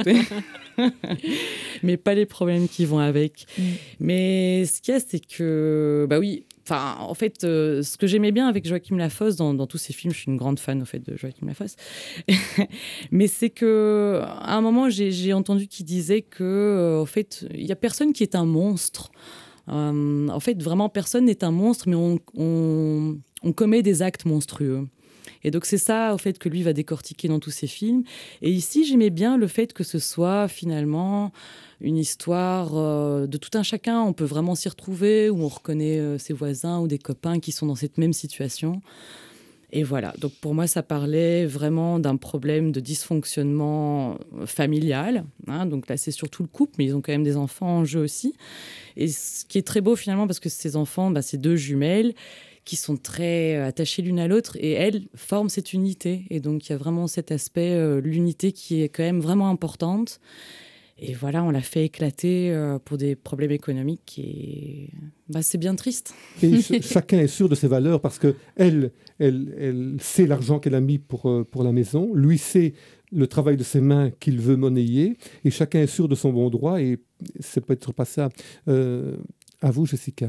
Mais pas les problèmes qui vont avec.
Mm.
Mais ce qu'il y a, c'est que, bah oui, enfin, en fait, euh, ce que j'aimais bien avec Joachim Lafosse dans, dans tous ses films, je suis une grande fan, au fait, de Joachim Lafosse. Mais c'est que, à un moment, j'ai, j'ai entendu qu'il disait que, euh, en fait, il y a personne qui est un monstre. Euh, en fait, vraiment, personne n'est un monstre, mais on, on, on commet des actes monstrueux. Et donc, c'est ça, au fait, que lui va décortiquer dans tous ses films. Et ici, j'aimais bien le fait que ce soit, finalement, une histoire euh, de tout un chacun. On peut vraiment s'y retrouver, où on reconnaît euh, ses voisins ou des copains qui sont dans cette même situation. Et voilà, donc pour moi, ça parlait vraiment d'un problème de dysfonctionnement familial. Hein. Donc là, c'est surtout le couple, mais ils ont quand même des enfants en jeu aussi. Et ce qui est très beau, finalement, parce que ces enfants, bah, c'est deux jumelles qui sont très attachées l'une à l'autre, et elles forment cette unité. Et donc, il y a vraiment cet aspect, euh, l'unité qui est quand même vraiment importante. Et voilà, on l'a fait éclater euh, pour des problèmes économiques, et bah, c'est bien triste.
Et ch- chacun est sûr de ses valeurs parce que elle, elle, elle sait l'argent qu'elle a mis pour, euh, pour la maison. Lui sait le travail de ses mains qu'il veut monnayer. Et chacun est sûr de son bon droit. Et c'est peut-être pas ça. Euh, à vous, Jessica.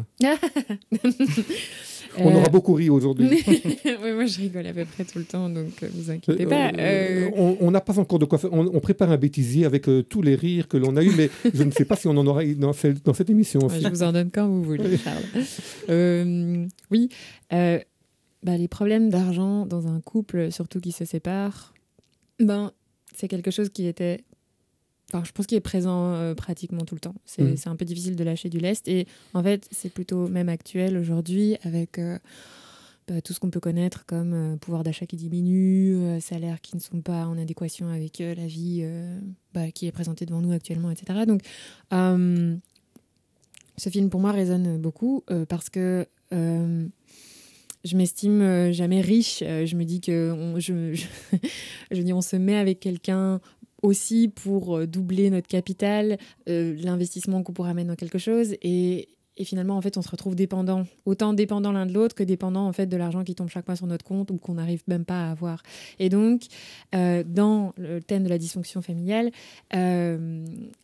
On
Euh,
aura beaucoup ri aujourd'hui.
Oui, moi, je rigole à peu près tout le temps, donc euh, vous inquiétez pas.
Euh,
Euh,
on on n'a pas encore de quoi faire. On, on prépare un bêtisier avec euh, tous les rires que l'on a eus, mais je ne sais pas si on en aura dans, cette- dans cette émission
ouais,
aussi.
je vous en donne quand vous voulez,
Oui.
Charles. Euh, oui. euh, bah, les problèmes d'argent dans un couple, surtout qui se sépare, ben, c'est quelque chose qui était... Enfin, je pense qu'il est présent euh, pratiquement tout le temps. C'est, mmh. c'est un peu difficile de lâcher du lest. Et en fait, c'est plutôt même actuel aujourd'hui avec euh, bah, tout ce qu'on peut connaître comme euh, pouvoir d'achat qui diminue, euh, salaires qui ne sont pas en adéquation avec euh, la vie euh, bah, qui est présentée devant nous actuellement, et cetera. Donc, euh, ce film, pour moi, résonne beaucoup euh, parce que euh, je m'estime euh, jamais riche. Euh, je me dis que on, je, je, je dis, on se met avec quelqu'un aussi pour doubler notre capital, euh, l'investissement qu'on pourra mettre dans quelque chose. Et, et finalement, en fait, on se retrouve dépendant. Autant dépendant l'un de l'autre que dépendant en fait, de l'argent qui tombe chaque mois sur notre compte ou qu'on n'arrive même pas à avoir. Et donc, euh, dans le thème de la dysfonction familiale, euh,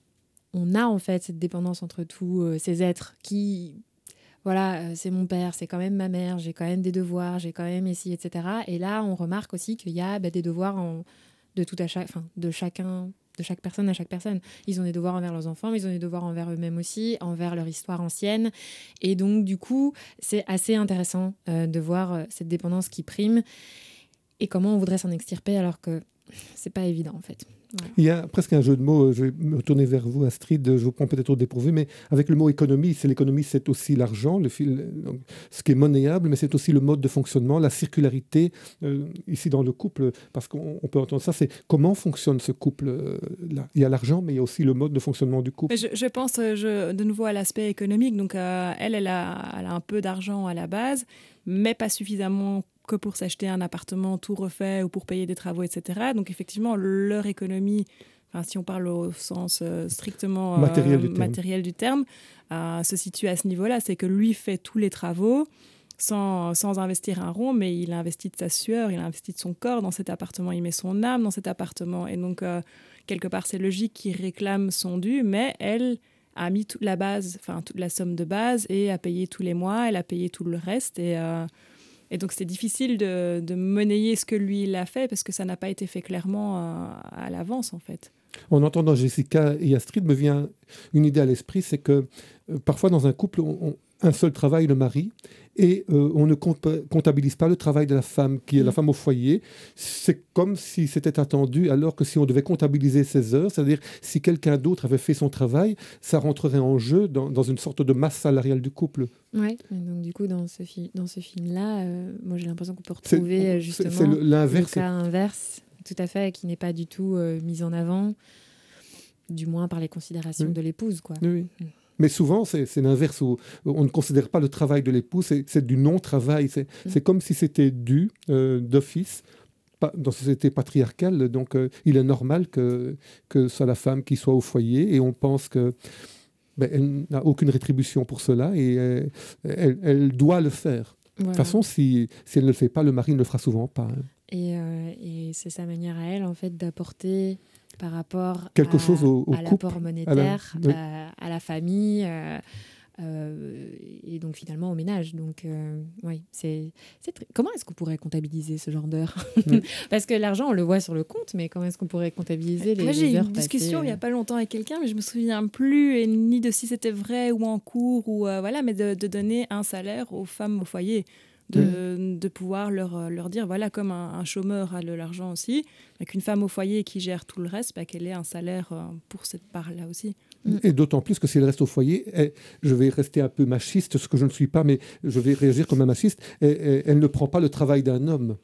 on a en fait cette dépendance entre tous euh, ces êtres qui... Voilà, euh, c'est mon père, c'est quand même ma mère, j'ai quand même des devoirs, j'ai quand même ici, et cetera. Et là, on remarque aussi qu'il y a bah, des devoirs en... de tout à chaque, enfin, de chacun, de chaque personne à chaque personne. Ils ont des devoirs envers leurs enfants, mais ils ont des devoirs envers eux-mêmes aussi, envers leur histoire ancienne. Et donc, du coup, c'est assez intéressant euh, de voir euh, cette dépendance qui prime et comment on voudrait s'en extirper alors que c'est pas évident, en fait. Voilà.
Il y a presque un jeu de mots, je vais me tourner vers vous, Astrid, je vous prends peut-être au dépourvu, mais avec le mot économie, c'est l'économie, c'est aussi l'argent, le fil, donc, ce qui est monnayable, mais c'est aussi le mode de fonctionnement, la circularité, euh, ici dans le couple, parce qu'on on peut entendre ça, c'est comment fonctionne ce couple-là. Il y a l'argent, mais il y a aussi le mode de fonctionnement du couple.
Je, je pense je, de nouveau à l'aspect économique, donc euh, elle, elle a, elle a un peu d'argent à la base, mais pas suffisamment que pour s'acheter un appartement tout refait ou pour payer des travaux, et cetera. Donc effectivement, leur économie, enfin, si on parle au sens euh, strictement euh,
matériel du
matériel du terme, euh, se situe à ce niveau-là. C'est que lui fait tous les travaux sans, sans investir un rond, mais il investit de sa sueur, il investit de son corps dans cet appartement, il met son âme dans cet appartement. Et donc, euh, quelque part, c'est logique qu'il réclame son dû, mais elle a mis toute la base, enfin toute la somme de base et a payé tous les mois, elle a payé tout le reste. Et... Euh, Et donc, c'est difficile de, de monnayer ce que lui, il a fait parce que ça n'a pas été fait clairement à, à l'avance, en fait.
En entendant Jessica et Astrid, me vient une idée à l'esprit, c'est que euh, parfois, dans un couple, on, on, un seul travail, le mari, et euh, on ne compte, comptabilise pas le travail de la femme, qui est mmh. la femme au foyer. C'est comme si c'était attendu, alors que si on devait comptabiliser ses heures, c'est-à-dire si quelqu'un d'autre avait fait son travail, ça rentrerait en jeu dans, dans une sorte de masse salariale du couple.
Oui, donc du coup, dans ce, fi- dans ce film-là, euh, moi j'ai l'impression qu'on peut retrouver c'est, justement
c'est, c'est le, l'inverse.
le cas inverse, tout à fait, qui n'est pas du tout euh, mis en avant, du moins par les considérations oui. de l'épouse, quoi.
Oui, oui. Mmh. Mais souvent, c'est, c'est l'inverse, où on ne considère pas le travail de l'époux, c'est, c'est du non-travail. C'est, mmh. c'est comme si c'était dû euh, d'office pas, dans une société patriarcale. Donc, euh, il est normal que, que ce soit la femme qui soit au foyer. Et on pense que ben, elle n'a aucune rétribution pour cela et euh, elle, elle doit le faire. Voilà. De toute façon, si, si elle ne le fait pas, le mari ne le fera souvent pas. Hein.
Et, euh, et c'est sa manière à elle, en fait, d'apporter... par rapport
quelque
à,
chose au, au
à
couple,
l'apport monétaire,
à la, oui.
à, à la famille, euh, euh, et donc finalement au ménage. Donc, euh, oui, c'est, c'est tr- comment est-ce qu'on pourrait comptabiliser ce genre d'heures mm. Parce que l'argent, on le voit sur le compte, mais comment est-ce qu'on pourrait comptabiliser les,
Moi, j'ai
les
eu
heures
une discussion
passées,
il n'y a pas longtemps avec quelqu'un, mais je me souviens plus, et ni de si c'était vrai ou en cours, ou, euh, voilà, mais de, de donner un salaire aux femmes au foyer. De, mmh. de pouvoir leur, leur dire, voilà, comme un, un chômeur a de l'argent aussi, avec une femme au foyer qui gère tout le reste, bah, qu'elle ait un salaire euh, pour cette part-là aussi.
Mmh. Et d'autant plus que si elle reste au foyer, elle, je vais rester un peu machiste, ce que je ne suis pas, mais je vais réagir comme un machiste, elle, elle, elle ne prend pas le travail d'un homme.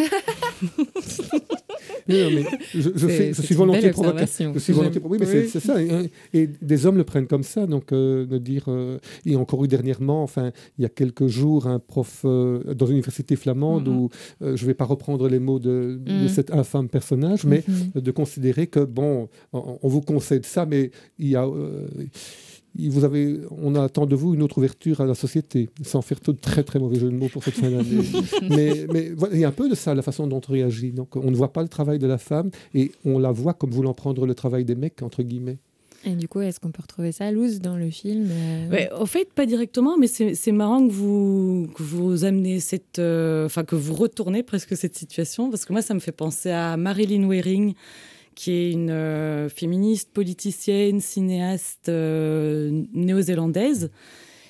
Non, mais je, je, fais, je suis volontiers provocateur. Je suis volontiers pro- oui, mais oui. C'est, c'est ça. Et, et des hommes le prennent comme ça. Donc, euh, de dire. Euh, et encore eu dernièrement, enfin, il y a quelques jours, un prof euh, dans une université flamande, mm-hmm. où euh, je ne vais pas reprendre les mots de, mm. de cet infâme personnage, mais mm-hmm. de considérer que, bon, on, on vous concède ça, mais il y a. Euh, Vous avez, on attend de vous une autre ouverture à la société, sans faire de très très mauvais jeu de mots pour cette fin d'année. mais, mais voilà, il y a un peu de ça, la façon dont on réagit. Donc, on ne voit pas le travail de la femme et on la voit comme voulant prendre le travail des mecs, entre guillemets.
Et du coup, est-ce qu'on peut retrouver ça, Luz, dans le film euh...
ouais, au fait, pas directement, mais c'est, c'est marrant que vous, que vous amenez cette... Enfin, euh, que vous retournez presque cette situation, parce que moi, ça me fait penser à Marilyn Waring, qui est une euh, féministe, politicienne, cinéaste euh, néo-zélandaise,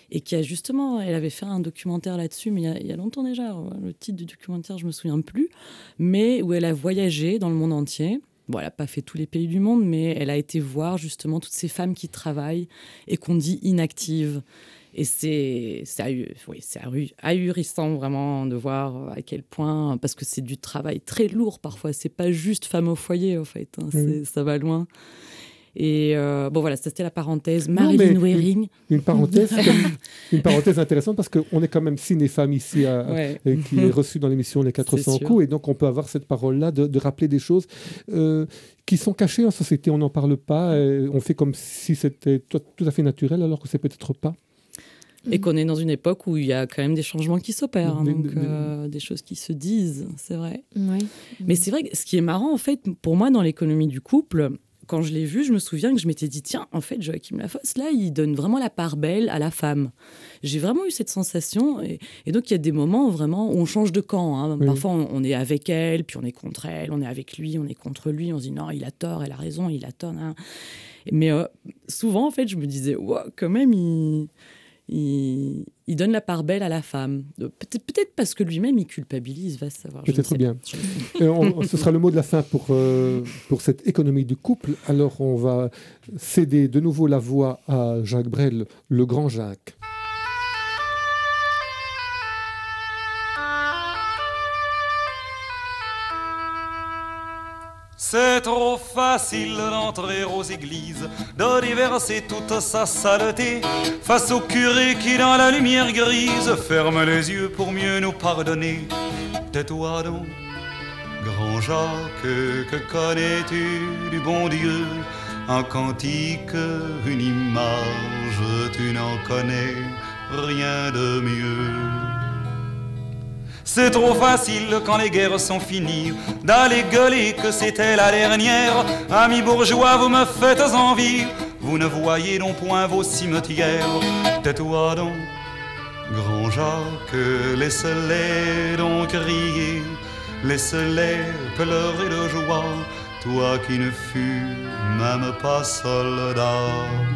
et qui a justement, elle avait fait un documentaire là-dessus, mais il y a, il y a longtemps déjà, le titre du documentaire, je me souviens plus, mais où elle a voyagé dans le monde entier. Bon, elle n'a pas fait tous les pays du monde, mais elle a été voir justement toutes ces femmes qui travaillent et qu'on dit inactives. Et c'est, c'est, ahu- oui, c'est ahu- ahurissant vraiment de voir à quel point, parce que c'est du travail très lourd parfois, c'est pas juste femme au foyer en fait, hein, c'est,
Mmh.
ça va loin. Et euh, bon voilà, ça c'était la parenthèse.
Non,
Marilyn
mais
Waring.
Une, une parenthèse, comme- une parenthèse intéressante parce qu'on est quand même cinéphame ici à,
Ouais.
et qui est reçu dans l'émission Les quatre cents
C'est sûr.
coups, et donc on peut avoir cette parole-là de, de rappeler des choses euh, qui sont cachées en société. On n'en parle pas, et on fait comme si c'était tout, tout à fait naturel, alors que c'est peut-être pas.
Et qu'on est dans une époque où il y a quand même des changements qui s'opèrent, hein,
Des-
donc
des-
euh, des choses qui se disent, c'est vrai.
Ouais.
Mais c'est vrai que ce qui est marrant, en fait, pour moi, dans l'économie du couple, quand je l'ai vu, je me souviens que je m'étais dit, tiens, en fait, Joachim Lafosse, là, il donne vraiment la part belle à la femme. J'ai vraiment eu cette sensation. Et, et donc, il y a des moments vraiment où on change de camp. Hein.
Oui.
Parfois, on, on est avec elle, puis on est contre elle, on est avec lui, on est contre lui. On se dit, non, il a tort, elle a raison, il a tort. Hein. Mais euh, souvent, en fait, je me disais, wow, quand même, il... Il, il donne la part belle à la femme. Peut-être, peut-être parce que lui-même, il culpabilise, va savoir. je ne
Peut-être
sais
bien.
pas.
Et on- ce sera le mot de la fin pour, euh, pour cette économie du couple. Alors on va céder de nouveau la voix à Jacques Brel, le grand Jacques.
C'est trop facile d'entrer aux églises, de déverser toute sa saleté face au curé qui dans la lumière grise ferme les yeux pour mieux nous pardonner. Tais-toi donc, grand Jacques, que connais-tu du bon Dieu? Un cantique, une image, tu n'en connais rien de mieux. C'est trop facile quand les guerres sont finies d'aller gueuler que c'était la dernière. Amis bourgeois, vous me faites envie, vous ne voyez donc point vos cimetières. Tais-toi donc, grand Jacques, laisse-les donc crier, laisse-les pleurer de joie, toi qui ne fus même pas soldat.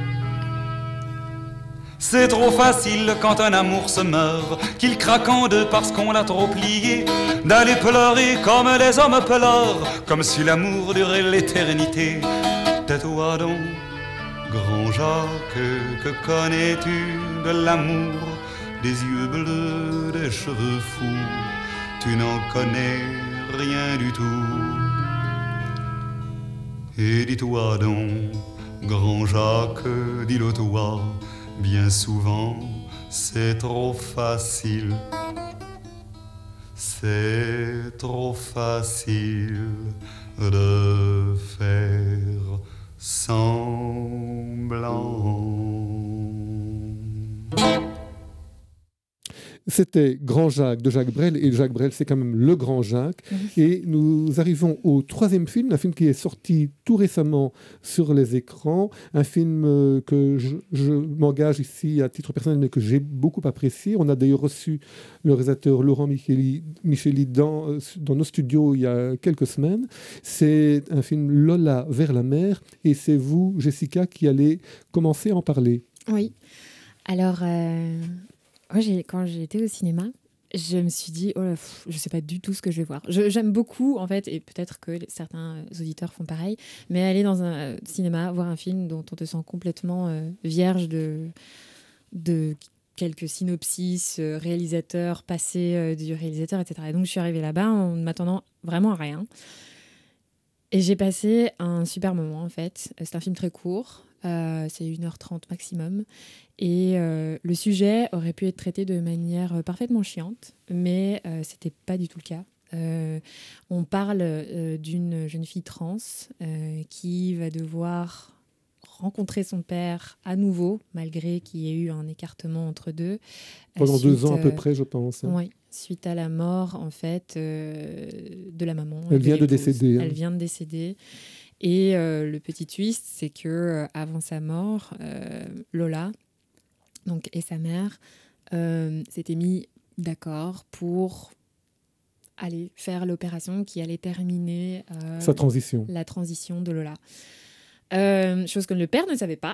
C'est trop facile quand un amour se meurt, qu'il craque en deux parce qu'on l'a trop plié, d'aller pleurer comme les hommes pleurent, comme si l'amour durait l'éternité. Tais-toi donc, grand Jacques, que connais-tu de l'amour? Des yeux bleus, des cheveux fous, tu n'en connais rien du tout. Et dis-toi donc, grand Jacques, dis-le toi, bien souvent, c'est trop facile. C'est trop facile de faire semblant.
C'était Grand Jacques de Jacques Brel, et Jacques Brel, c'est quand même le Grand Jacques.
Mhm.
Et nous arrivons au troisième film, un film qui est sorti tout récemment sur les écrans, un film euh, que je, je m'engage ici à titre personnel, mais que j'ai beaucoup apprécié. On a d'ailleurs reçu le réalisateur Laurent Micheli, Micheli dans, euh, dans nos studios il y a quelques semaines. C'est un film Lola vers la mer, et c'est vous, Jessica, qui allez commencer à en parler.
Oui. Alors, euh, moi, j'ai, quand j'ai été au cinéma, je me suis dit, oh là, pff, je ne sais pas du tout ce que je vais voir. Je, j'aime beaucoup, en fait, et peut-être que les- certains auditeurs font pareil, mais aller dans un euh, cinéma, voir un film dont on te sent complètement euh, vierge de, de quelques synopsis, euh, réalisateurs, passés euh, du réalisateur, et cetera. Et donc, je suis arrivée là-bas en ne m'attendant vraiment à rien. Et j'ai passé un super moment, en fait. C'est un film très court. Euh, c'est une heure trente maximum. Et euh, le sujet aurait pu être traité de manière euh, parfaitement chiante, mais euh, c'était pas du tout le cas. Euh, on parle euh, d'une jeune fille trans euh, qui va devoir rencontrer son père à nouveau, malgré qu'il y ait eu un écartement entre deux.
Pendant
Suite,
deux ans à peu
euh,
près, je pense. hein.
Oui, suite à la mort, en fait, euh, de la maman.
Elle
et
vient de
l'épouse.
décéder, hein.
Elle vient de décéder. Et euh, le petit twist, c'est que euh, avant sa mort, euh, Lola, donc, et sa mère, euh, s'étaient mis d'accord pour aller faire l'opération qui allait terminer euh,
Sa transition.
la transition de Lola. Euh, chose que le père ne savait pas,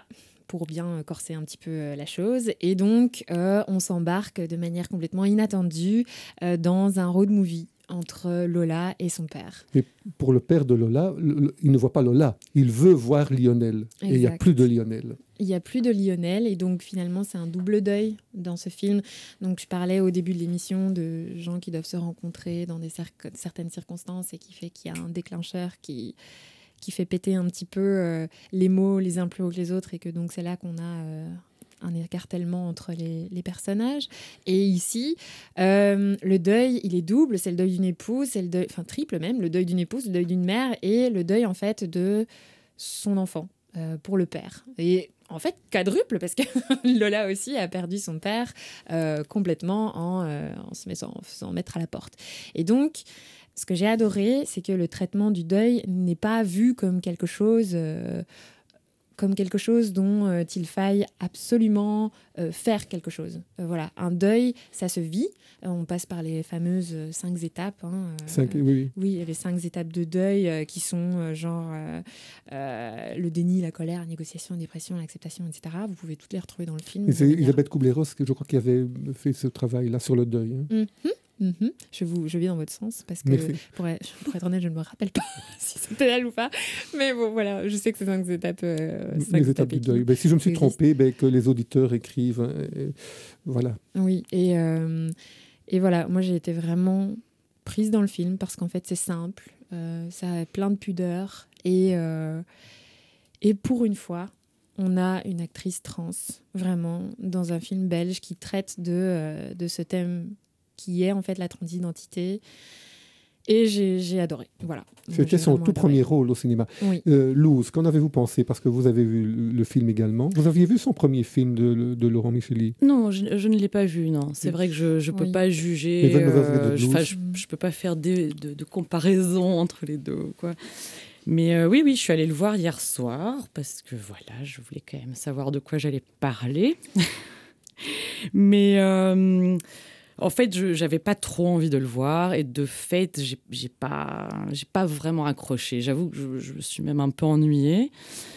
pour bien corser un petit peu euh, la chose. Et donc, euh, on s'embarque de manière complètement inattendue euh, dans un road movie entre Lola et son père.
Et pour le père de Lola, le, le, il ne voit pas Lola, il veut voir Lionel. Exact. Et il n'y a plus de Lionel.
Il n'y a plus de Lionel, et donc finalement c'est un double deuil dans ce film. Donc je parlais au début de l'émission de gens qui doivent se rencontrer dans des cer- certaines circonstances et qui fait qu'il y a un déclencheur qui, qui fait péter un petit peu euh, les mots les uns plus haut que les autres, et que donc c'est là qu'on a... Euh, un écartèlement entre les, les personnages. Et ici, euh, le deuil, il est double. C'est le deuil d'une épouse, c'est le deuil, enfin triple même, le deuil d'une épouse, le deuil d'une mère et le deuil en fait de son enfant euh, pour le père. Et en fait, quadruple, parce que Lola aussi a perdu son père euh, complètement en, euh, en se mettant, en faisant mettre à la porte. Et donc, ce que j'ai adoré, c'est que le traitement du deuil n'est pas vu comme quelque chose... Euh, comme quelque chose dont euh, il faille absolument euh, faire quelque chose. Euh, voilà, un deuil, ça se vit. Euh, on passe par les fameuses euh, cinq étapes. Hein, euh,
cinq, oui.
Oui, les cinq étapes de deuil euh, qui sont euh, genre euh, euh, le déni, la colère, la négociation, la dépression, l'acceptation, et cetera. Vous pouvez toutes les retrouver dans le film.
C'est Elisabeth Kubler-Ross, je crois, qui avait fait ce travail-là sur le deuil. Hein.
Mm-hmm. Mmh. Je, vous, je vais dans votre sens parce que pour être, pour être honnête, je ne me rappelle pas si c'était elle ou pas. Mais bon, voilà, je sais que c'est cinq étapes. Euh, cinq
les étapes, étapes du deuil. Ben, si je me suis trompée, ben, que les auditeurs écrivent. Hein, et, voilà.
Oui, et, euh, et voilà, moi j'ai été vraiment prise dans le film parce qu'en fait c'est simple, euh, ça a plein de pudeur et, euh, et pour une fois, on a une actrice trans, vraiment, dans un film belge qui traite de, euh, de ce thème qui est en fait la transidentité. Et j'ai, j'ai adoré. Voilà.
C'était son tout adoré. Premier rôle au cinéma.
Oui.
Euh, Luz, qu'en avez-vous pensé? Parce que vous avez vu le, le film également. Vous aviez vu son premier film de, de Laurent Micheli?
Non, je, je ne l'ai pas vu, non. C'est oui. vrai que je ne peux oui. pas juger.
Euh,
je ne peux pas faire de, de, de comparaison entre les deux, quoi. Mais euh, oui, oui, je suis allée le voir hier soir parce que voilà, je voulais quand même savoir de quoi j'allais parler. Mais... Euh, En fait, je n'avais pas trop envie de le voir et de fait, j'ai, j'ai pas, j'ai pas vraiment accroché. J'avoue que je, je me suis même un peu ennuyée.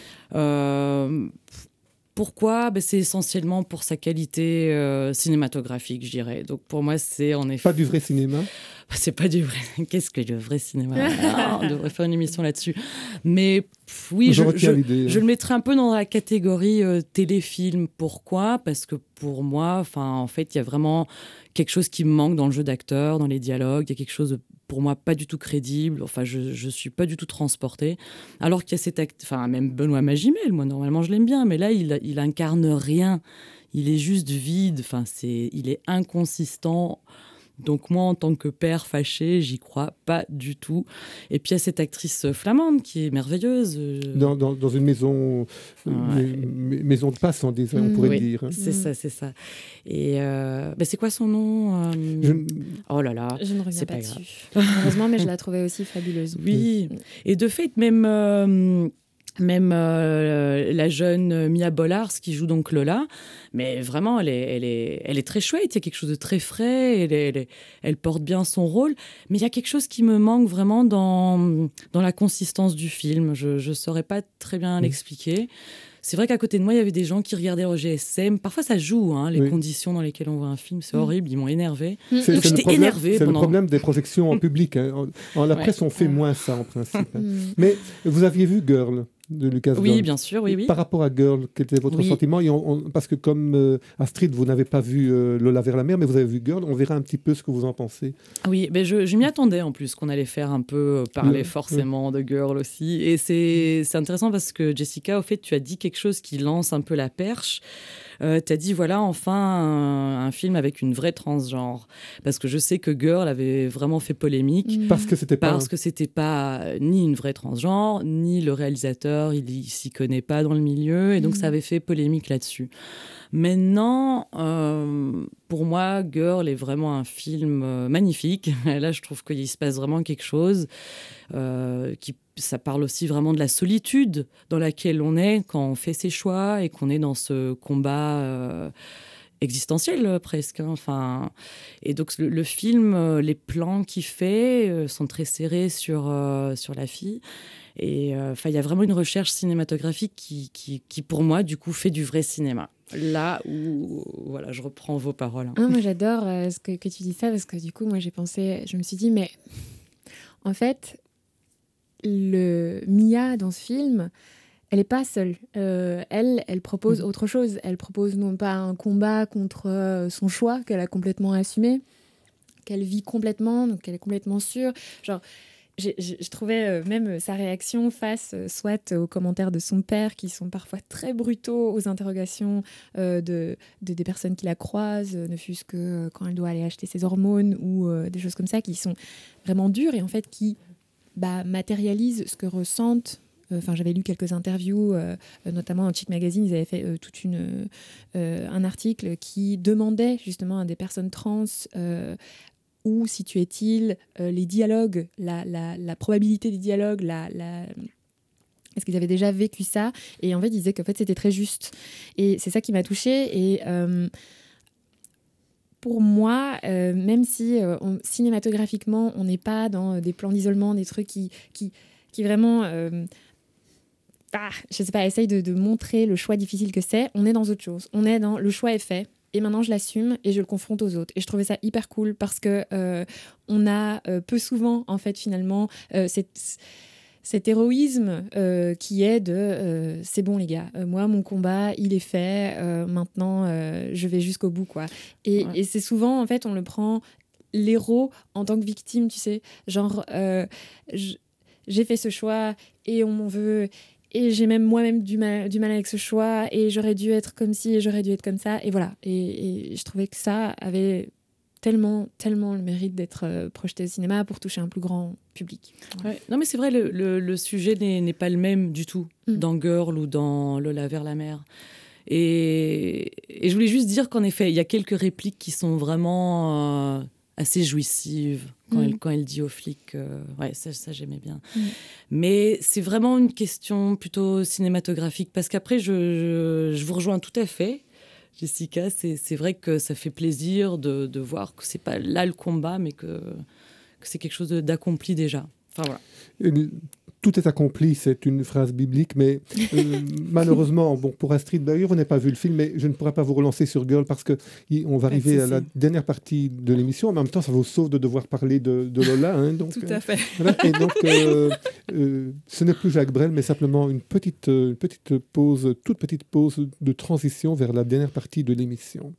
Euh, pourquoi ? Ben, c'est essentiellement pour sa qualité euh, cinématographique, je dirais. Donc pour moi, c'est en effet...
Pas du vrai cinéma ?
C'est pas du vrai. Qu'est-ce que le vrai cinéma ? Ah, on devrait faire une émission là-dessus. Mais pff, oui, je, je, je, je le mettrais un peu dans la catégorie euh, téléfilm. Pourquoi ? Parce que pour moi, enfin, en fait, il y a vraiment quelque chose qui me manque dans le jeu d'acteur, dans les dialogues. Il y a quelque chose de, pour moi, pas du tout crédible. Enfin, je, je suis pas du tout transportée. Alors qu'il y a cet acte, enfin, même Benoît Magimel, moi, normalement, je l'aime bien, mais là, il, il incarne rien. Il est juste vide. Enfin, c'est, il est inconsistant. Donc moi, en tant que père fâché, j'y crois pas du tout. Et puis il y a cette actrice flamande qui est merveilleuse.
Dans, dans, dans une maison, ouais. m- maison de passe, on, disait, on pourrait
oui,
dire. Hein.
C'est mmh. ça, c'est ça. Et euh, bah c'est quoi son nom euh... je... Oh là là,
je ne reviens
c'est
pas,
pas
dessus.
grave.
Heureusement, mais je la trouvais aussi fabuleuse.
Oui, et de fait, même... Euh... Même euh, la jeune Mia Bollars qui joue donc Lola, mais vraiment, elle est, elle est, elle est très chouette. Il y a quelque chose de très frais. Elle, est, elle, est, elle porte bien son rôle. Mais il y a quelque chose qui me manque vraiment dans, dans la consistance du film. Je ne saurais pas très bien mmh. l'expliquer. C'est vrai qu'à côté de moi, il y avait des gens qui regardaient au G S M. Parfois, ça joue, hein, les oui. conditions dans lesquelles on voit un film. C'est mmh. horrible, ils m'ont énervé. Mmh. Donc, c'est j'étais énervée.
C'est
pendant...
le problème des projections en public. Hein. En, en la ouais. presse, on fait ah. moins ça, en principe. Hein. Mmh. Mais vous aviez vu Girl de Lucas
Oui,
Doyle.
bien sûr, oui, oui.
Par rapport à Girl, quel était votre oui. sentiment ? Et on, on, parce que comme euh, Astrid, vous n'avez pas vu euh, Lola vers la mer, mais vous avez vu Girl, on verra un petit peu ce que vous en pensez.
Oui, ben je, je m'y attendais en plus, qu'on allait faire un peu parler oui. forcément oui. de Girl aussi. Et c'est, c'est intéressant parce que Jessica, au fait, tu as dit quelque chose qui lance un peu la perche. Euh, tu as dit, voilà, enfin, un, un film avec une vraie transgenre. Parce que je sais que Girl avait vraiment fait polémique.
Mmh. Parce que c'était pas...
Parce que c'était pas ni une vraie transgenre, ni le réalisateur, il, il s'y connaît pas dans le milieu. Et donc, mmh. ça avait fait polémique là-dessus. Maintenant, euh, pour moi, Girl est vraiment un film euh, magnifique. Là, je trouve qu'il se passe vraiment quelque chose euh, qui ça parle aussi vraiment de la solitude dans laquelle on est quand on fait ses choix et qu'on est dans ce combat euh, existentiel euh, presque. Hein. Enfin, et donc le, le film, euh, les plans qu'il fait euh, sont très serrés sur, euh, sur la fille. Et euh, il y a vraiment une recherche cinématographique qui, qui, qui, pour moi, du coup, fait du vrai cinéma. Là où, voilà, je reprends vos paroles. Hein.
Ah, moi, j'adore euh, ce que, que tu dis ça, parce que du coup, moi, j'ai pensé, je me suis dit, mais en fait, le Mia dans ce film, elle n'est pas seule. Euh, elle, elle propose mmh. autre chose. Elle propose non pas un combat contre euh, son choix qu'elle a complètement assumé, qu'elle vit complètement, donc elle est complètement sûre. Genre, j'ai, j'ai, je trouvais euh, même sa réaction face euh, soit aux commentaires de son père, qui sont parfois très brutaux, aux interrogations euh, de, de, des personnes qui la croisent, euh, ne fût-ce que euh, quand elle doit aller acheter ses hormones ou euh, des choses comme ça, qui sont vraiment dures et en fait qui bah, matérialisent ce que ressentent. Enfin, j'avais lu quelques interviews, euh, notamment en Chic Magazine, ils avaient fait euh, toute une, euh, un article qui demandait justement à des personnes trans euh, où situait-il euh, les dialogues, la, la, la probabilité des dialogues, la, la... est-ce qu'ils avaient déjà vécu ça ? Et en fait, ils disaient qu'en fait, c'était très juste. Et c'est ça qui m'a touchée. Et euh, pour moi, euh, même si euh, on, cinématographiquement, on n'est pas dans des plans d'isolement, des trucs qui, qui, qui vraiment... Euh, ah, je sais pas, essaye de, de montrer le choix difficile que c'est, on est dans autre chose. On est dans le choix est fait. Et maintenant, je l'assume et je le confronte aux autres. Et je trouvais ça hyper cool parce que euh, on a euh, peu souvent, en fait, finalement, euh, cette, cet héroïsme euh, qui est de euh, c'est bon, les gars, euh, moi, mon combat, il est fait. Euh, maintenant, euh, je vais jusqu'au bout, quoi. Et, ouais. et c'est souvent, en fait, on le prend l'héros en tant que victime, tu sais. Genre, euh, j'ai fait ce choix et on m'en veut. Et j'ai même moi-même du mal, du mal avec ce choix et j'aurais dû être comme ci et j'aurais dû être comme ça. Et voilà. Et, et je trouvais que ça avait tellement, tellement le mérite d'être euh, projeté au cinéma pour toucher un plus grand public.
Ouais. Non, mais c'est vrai, le, le, le sujet n'est, n'est pas le même du tout mm. dans Girl ou dans Lola vers la mer. Et, et je voulais juste dire qu'en effet, il y a quelques répliques qui sont vraiment... Euh, assez jouissive quand, mmh. elle, quand elle dit aux flics euh, ouais ça, ça j'aimais bien mmh. mais c'est vraiment une question plutôt cinématographique parce qu'après je, je, je vous rejoins tout à fait Jessica, c'est, c'est vrai que ça fait plaisir de, de voir que c'est pas là le combat mais que, que c'est quelque chose de, d'accompli déjà, enfin voilà.
Et tout est accompli, c'est une phrase biblique, mais euh, malheureusement, bon, pour Astrid, d'ailleurs, on n'a pas vu le film, mais je ne pourrais pas vous relancer sur Girl parce qu'on va arriver à la dernière partie de l'émission. En même temps, ça vous sauve de devoir parler de, de Lola. Hein, donc,
tout à fait.
Euh, voilà, et donc, euh, euh, ce n'est plus Jacques Brel, mais simplement une petite, une petite pause, toute petite pause de transition vers la dernière partie de l'émission.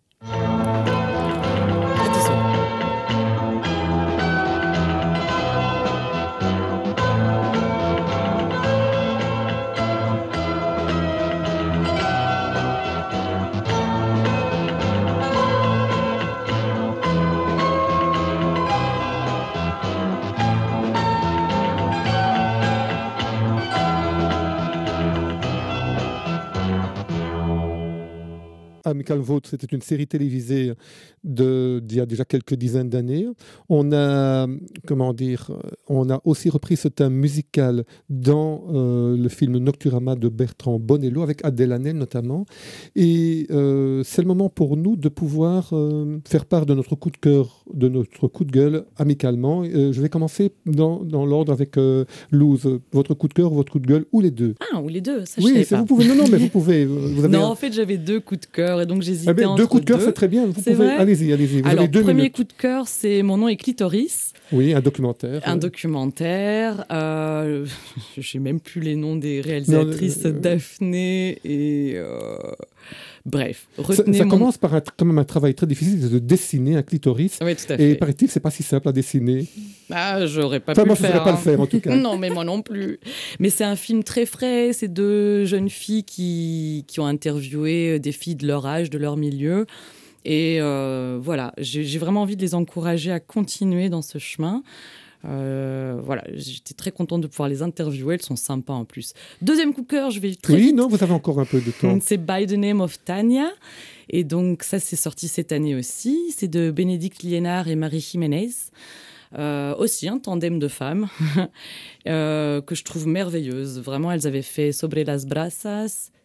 Amical Vôtre, c'était une série télévisée de, d'il y a déjà quelques dizaines d'années. On a, comment dire, on a aussi repris ce thème musical dans euh, le film Nocturama de Bertrand Bonello, avec Adèle Haenel notamment. Et euh, c'est le moment pour nous de pouvoir euh, faire part de notre coup de cœur, de notre coup de gueule amicalement. Euh, je vais commencer dans, dans l'ordre avec euh, Luz. Votre coup de cœur, votre coup de gueule, ou les deux?
Ah, ou les deux, ça
oui,
je savais
c'est,
pas.
vous pouvez, non, non, mais vous pouvez. Vous avez
non,
un...
en fait, j'avais deux coups de cœur et donc j'hésitais
eh bien,
entre
deux coups de cœur,
deux.
c'est très bien. Vous
c'est
pouvez...
vrai
Allez-y, allez-y. Vous
Alors,
avez deux
premier
minutes.
coup de cœur, c'est Mon nom est Clitoris.
Oui, un documentaire.
Un
oui.
documentaire. Euh, je n'ai même plus les noms des réalisatrices, non, euh, Daphné et... Euh... Bref, retenez
ça, ça
mon...
commence par un, quand même un travail très difficile de dessiner un clitoris.
Oui, tout à fait.
Et paraît-il, c'est pas si simple à dessiner.
Ah, j'aurais pas
enfin,
pu
moi,
le faire.
je ne saurais pas le faire, en tout cas.
Non, mais moi non plus. Mais c'est un film très frais. C'est deux jeunes filles qui, qui ont interviewé des filles de leur âge, de leur milieu. Et euh, voilà, j'ai, j'ai vraiment envie de les encourager à continuer dans ce chemin. Euh, voilà, j'étais très contente de pouvoir les interviewer, elles sont sympas en plus. Deuxième coup de cœur, je vais très
oui,
vite.
non, vous avez encore un peu de temps.
C'est By the Name of Tanya, et donc ça c'est sorti cette année aussi. C'est de Bénédicte Liénard et Marie Jiménez. Euh, aussi un tandem de femmes euh, que je trouve merveilleuse. Vraiment, elles avaient fait Sobre las brasas,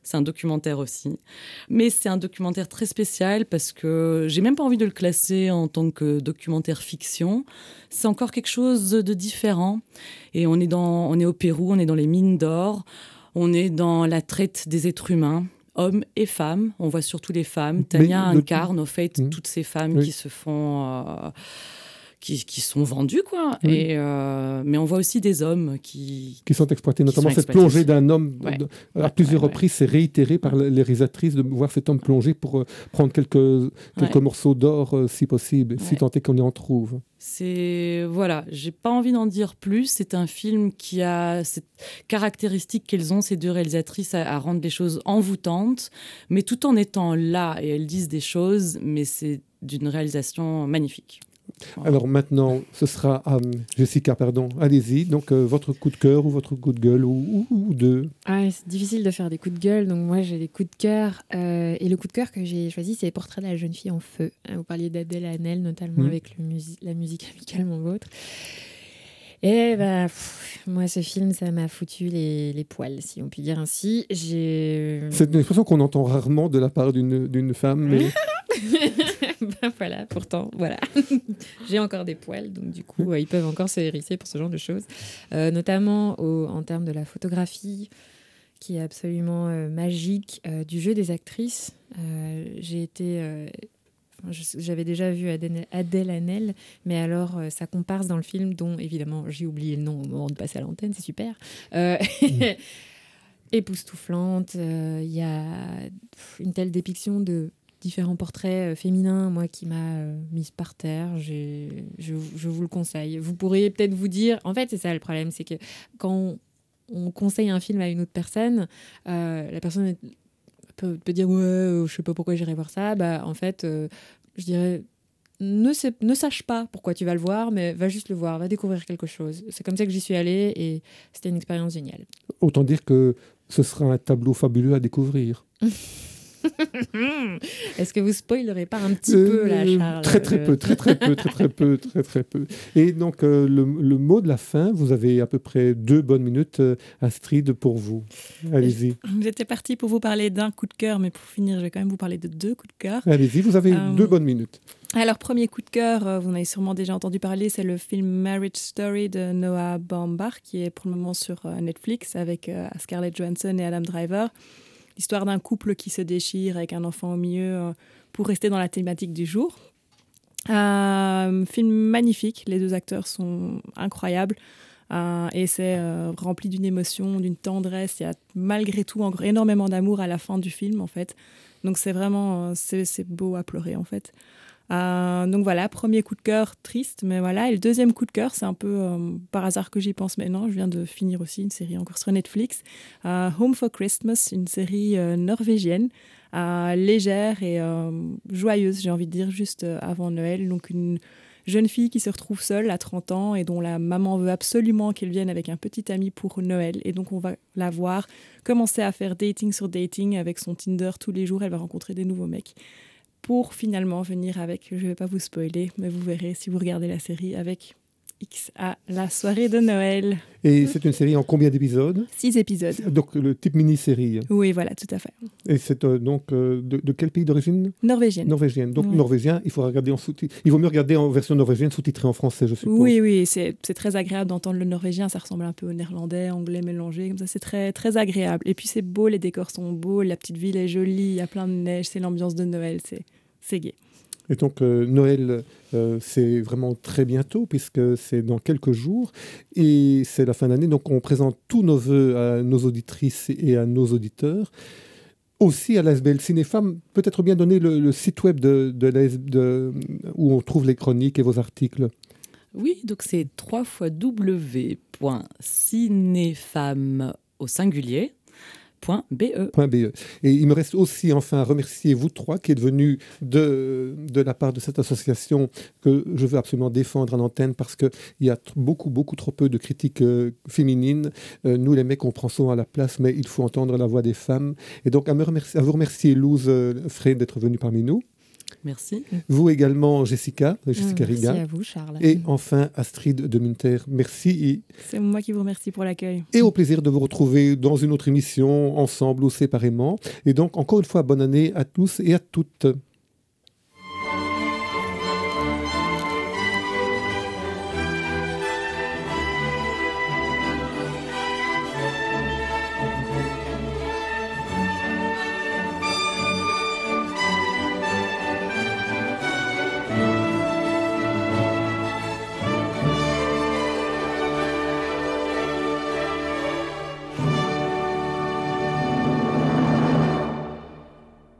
C'est un documentaire aussi. Mais c'est un documentaire très spécial parce que j'ai même pas envie de le classer en tant que documentaire fiction. C'est encore quelque chose de différent. Et on est, dans, on est au Pérou, on est dans les mines d'or, on est dans la traite des êtres humains, hommes et femmes. On voit surtout les femmes. Tania
le...
incarne, au fait, mmh. toutes ces femmes oui. qui se font... Euh, Qui, qui sont vendus, quoi. Oui. Et, euh, mais on voit aussi des hommes qui...
Qui sont exploités,
qui
notamment
sont
cette
exploités
plongée
aussi.
d'un homme.
Ouais.
De, à ouais, plusieurs ouais, reprises, ouais. c'est réitéré par les réalisatrices de voir cet homme plonger pour euh, prendre quelques, quelques ouais. morceaux d'or, euh, si possible, ouais. si tant est qu'on y en trouve.
C'est... Voilà, j'ai pas envie d'en dire plus. C'est un film qui a cette caractéristique qu'elles ont, ces deux réalisatrices, à, à rendre les choses envoûtantes, mais tout en étant là. Et elles disent des choses, mais c'est d'une réalisation magnifique. Voilà.
Alors maintenant, ce sera à Jessica, pardon. Allez-y, donc euh, votre coup de cœur ou votre coup de gueule ou, ou, ou deux.
Ah, c'est difficile de faire des coups de gueule, donc moi j'ai des coups de cœur. Euh, et le coup de cœur que j'ai choisi, c'est Portrait de la jeune fille en feu. Vous parliez d'Adèle Haenel, notamment mmh. avec le mus- la musique amicale Mon Vôtre. Et bah, pff, moi, ce film, ça m'a foutu les, les poils, si on peut dire ainsi. J'ai...
C'est une expression qu'on entend rarement de la part d'une, d'une femme, mais...
ben voilà, pourtant, voilà. J'ai encore des poils, donc du coup, euh, ils peuvent encore se hérisser pour ce genre de choses. Euh, notamment au, en termes de la photographie, qui est absolument euh, magique, euh, du jeu des actrices. Euh, j'ai été... Euh, J'avais déjà vu Adèle, Adèle Haenel, mais alors euh, sa comparse dans le film, dont évidemment j'ai oublié le nom au moment de passer à l'antenne, c'est super. Euh, mmh. Époustouflante, il euh, y a une telle dépiction de différents portraits euh, féminins, moi, qui m'a euh, mise par terre. J'ai, je, je vous le conseille. Vous pourriez peut-être vous dire... En fait, c'est ça le problème, c'est que quand on, on conseille un film à une autre personne, euh, la personne est, peut, peut dire « Ouais, euh, je sais pas pourquoi j'irai voir ça. » Bah, en fait, euh, je dirais... Ne, sais, ne sache pas pourquoi tu vas le voir, mais va juste le voir, va découvrir quelque chose. C'est comme ça que j'y suis allée et c'était une expérience géniale.
Autant dire que ce sera un tableau fabuleux à découvrir.
Est-ce que vous spoilerez pas un petit euh, peu là, Charles?
Très très peu, très très peu, très très peu, très très peu. Et donc euh, le, le mot de la fin, vous avez à peu près deux bonnes minutes, euh, Astrid, pour vous. Allez-y.
J'étais partie pour vous parler d'un coup de cœur, mais pour finir, je vais quand même vous parler de deux coups de cœur.
Allez-y, vous avez euh, deux bonnes minutes.
Alors, premier coup de cœur, vous en avez sûrement déjà entendu parler, c'est le film Marriage Story de Noah Baumbach, qui est pour le moment sur Netflix avec euh, Scarlett Johansson et Adam Driver. L'histoire d'un couple qui se déchire avec un enfant au milieu euh, pour rester dans la thématique du jour. Un euh, film magnifique, les deux acteurs sont incroyables euh, et c'est euh, rempli d'une émotion, d'une tendresse. Il y a malgré tout encore énormément d'amour à la fin du film, en fait. Donc c'est vraiment, euh, c'est, c'est beau à pleurer, en fait. Euh, donc voilà, premier coup de cœur triste, mais voilà. Et le deuxième coup de cœur, c'est un peu euh, par hasard que j'y pense maintenant. Je viens de finir aussi une série encore sur Netflix, euh, Home for Christmas, une série euh, norvégienne, euh, légère et euh, joyeuse, j'ai envie de dire, juste euh, avant Noël. Donc une jeune fille qui se retrouve seule à trente ans et dont la maman veut absolument qu'elle vienne avec un petit ami pour Noël. Et donc on va la voir commencer à faire dating sur dating avec son Tinder tous les jours. Elle va rencontrer des nouveaux mecs, pour finalement venir avec, je ne vais pas vous spoiler, mais vous verrez si vous regardez la série, avec X à la soirée de Noël.
Et c'est une série en combien d'épisodes ?
Six épisodes.
Donc le type mini-série.
Oui, voilà, tout à fait.
Et c'est euh, donc euh, de, de quel pays d'origine ?
Norvégienne.
Norvégienne. Donc
oui. Norvégien,
il faut regarder en sous-titre. Il vaut mieux regarder en version norvégienne sous-titrée en français, je suppose.
Oui, oui, c'est, c'est très agréable d'entendre le norvégien. Ça ressemble un peu au néerlandais, anglais mélangé. Comme ça, c'est très, très agréable. Et puis c'est beau, les décors sont beaux, la petite ville est jolie, il y a plein de neige, c'est l'ambiance de Noël, c'est, c'est gai.
Et donc euh, Noël, euh, c'est vraiment très bientôt, puisque c'est dans quelques jours, et c'est la fin d'année, donc on présente tous nos vœux à nos auditrices et à nos auditeurs. Aussi à l'A S B L Cinéfemme, peut-être bien donner le, le site web de, de l'A S B L de, où on trouve les chroniques et vos articles.
Oui, donc c'est w w w point cinéfemme au singulier Point B E.
Point B E. Et il me reste aussi enfin à remercier vous trois qui êtes venus de, de la part de cette association que je veux absolument défendre à l'antenne parce qu'il y a t- beaucoup, beaucoup trop peu de critiques euh, féminines. Euh, nous, les mecs, on prend souvent à la place, mais il faut entendre la voix des femmes. Et donc, à, me remercier, à vous remercier, Louz euh, Frey, d'être venue parmi nous.
Merci.
Vous également, Jessica, Jessica
Merci
Riga.
à vous, Charles.
Et enfin, Astrid de Munter. Merci. Et,
C'est moi qui vous remercie pour l'accueil.
et au plaisir de vous retrouver dans une autre émission, ensemble ou séparément. Et donc, encore une fois, bonne année à tous et à toutes.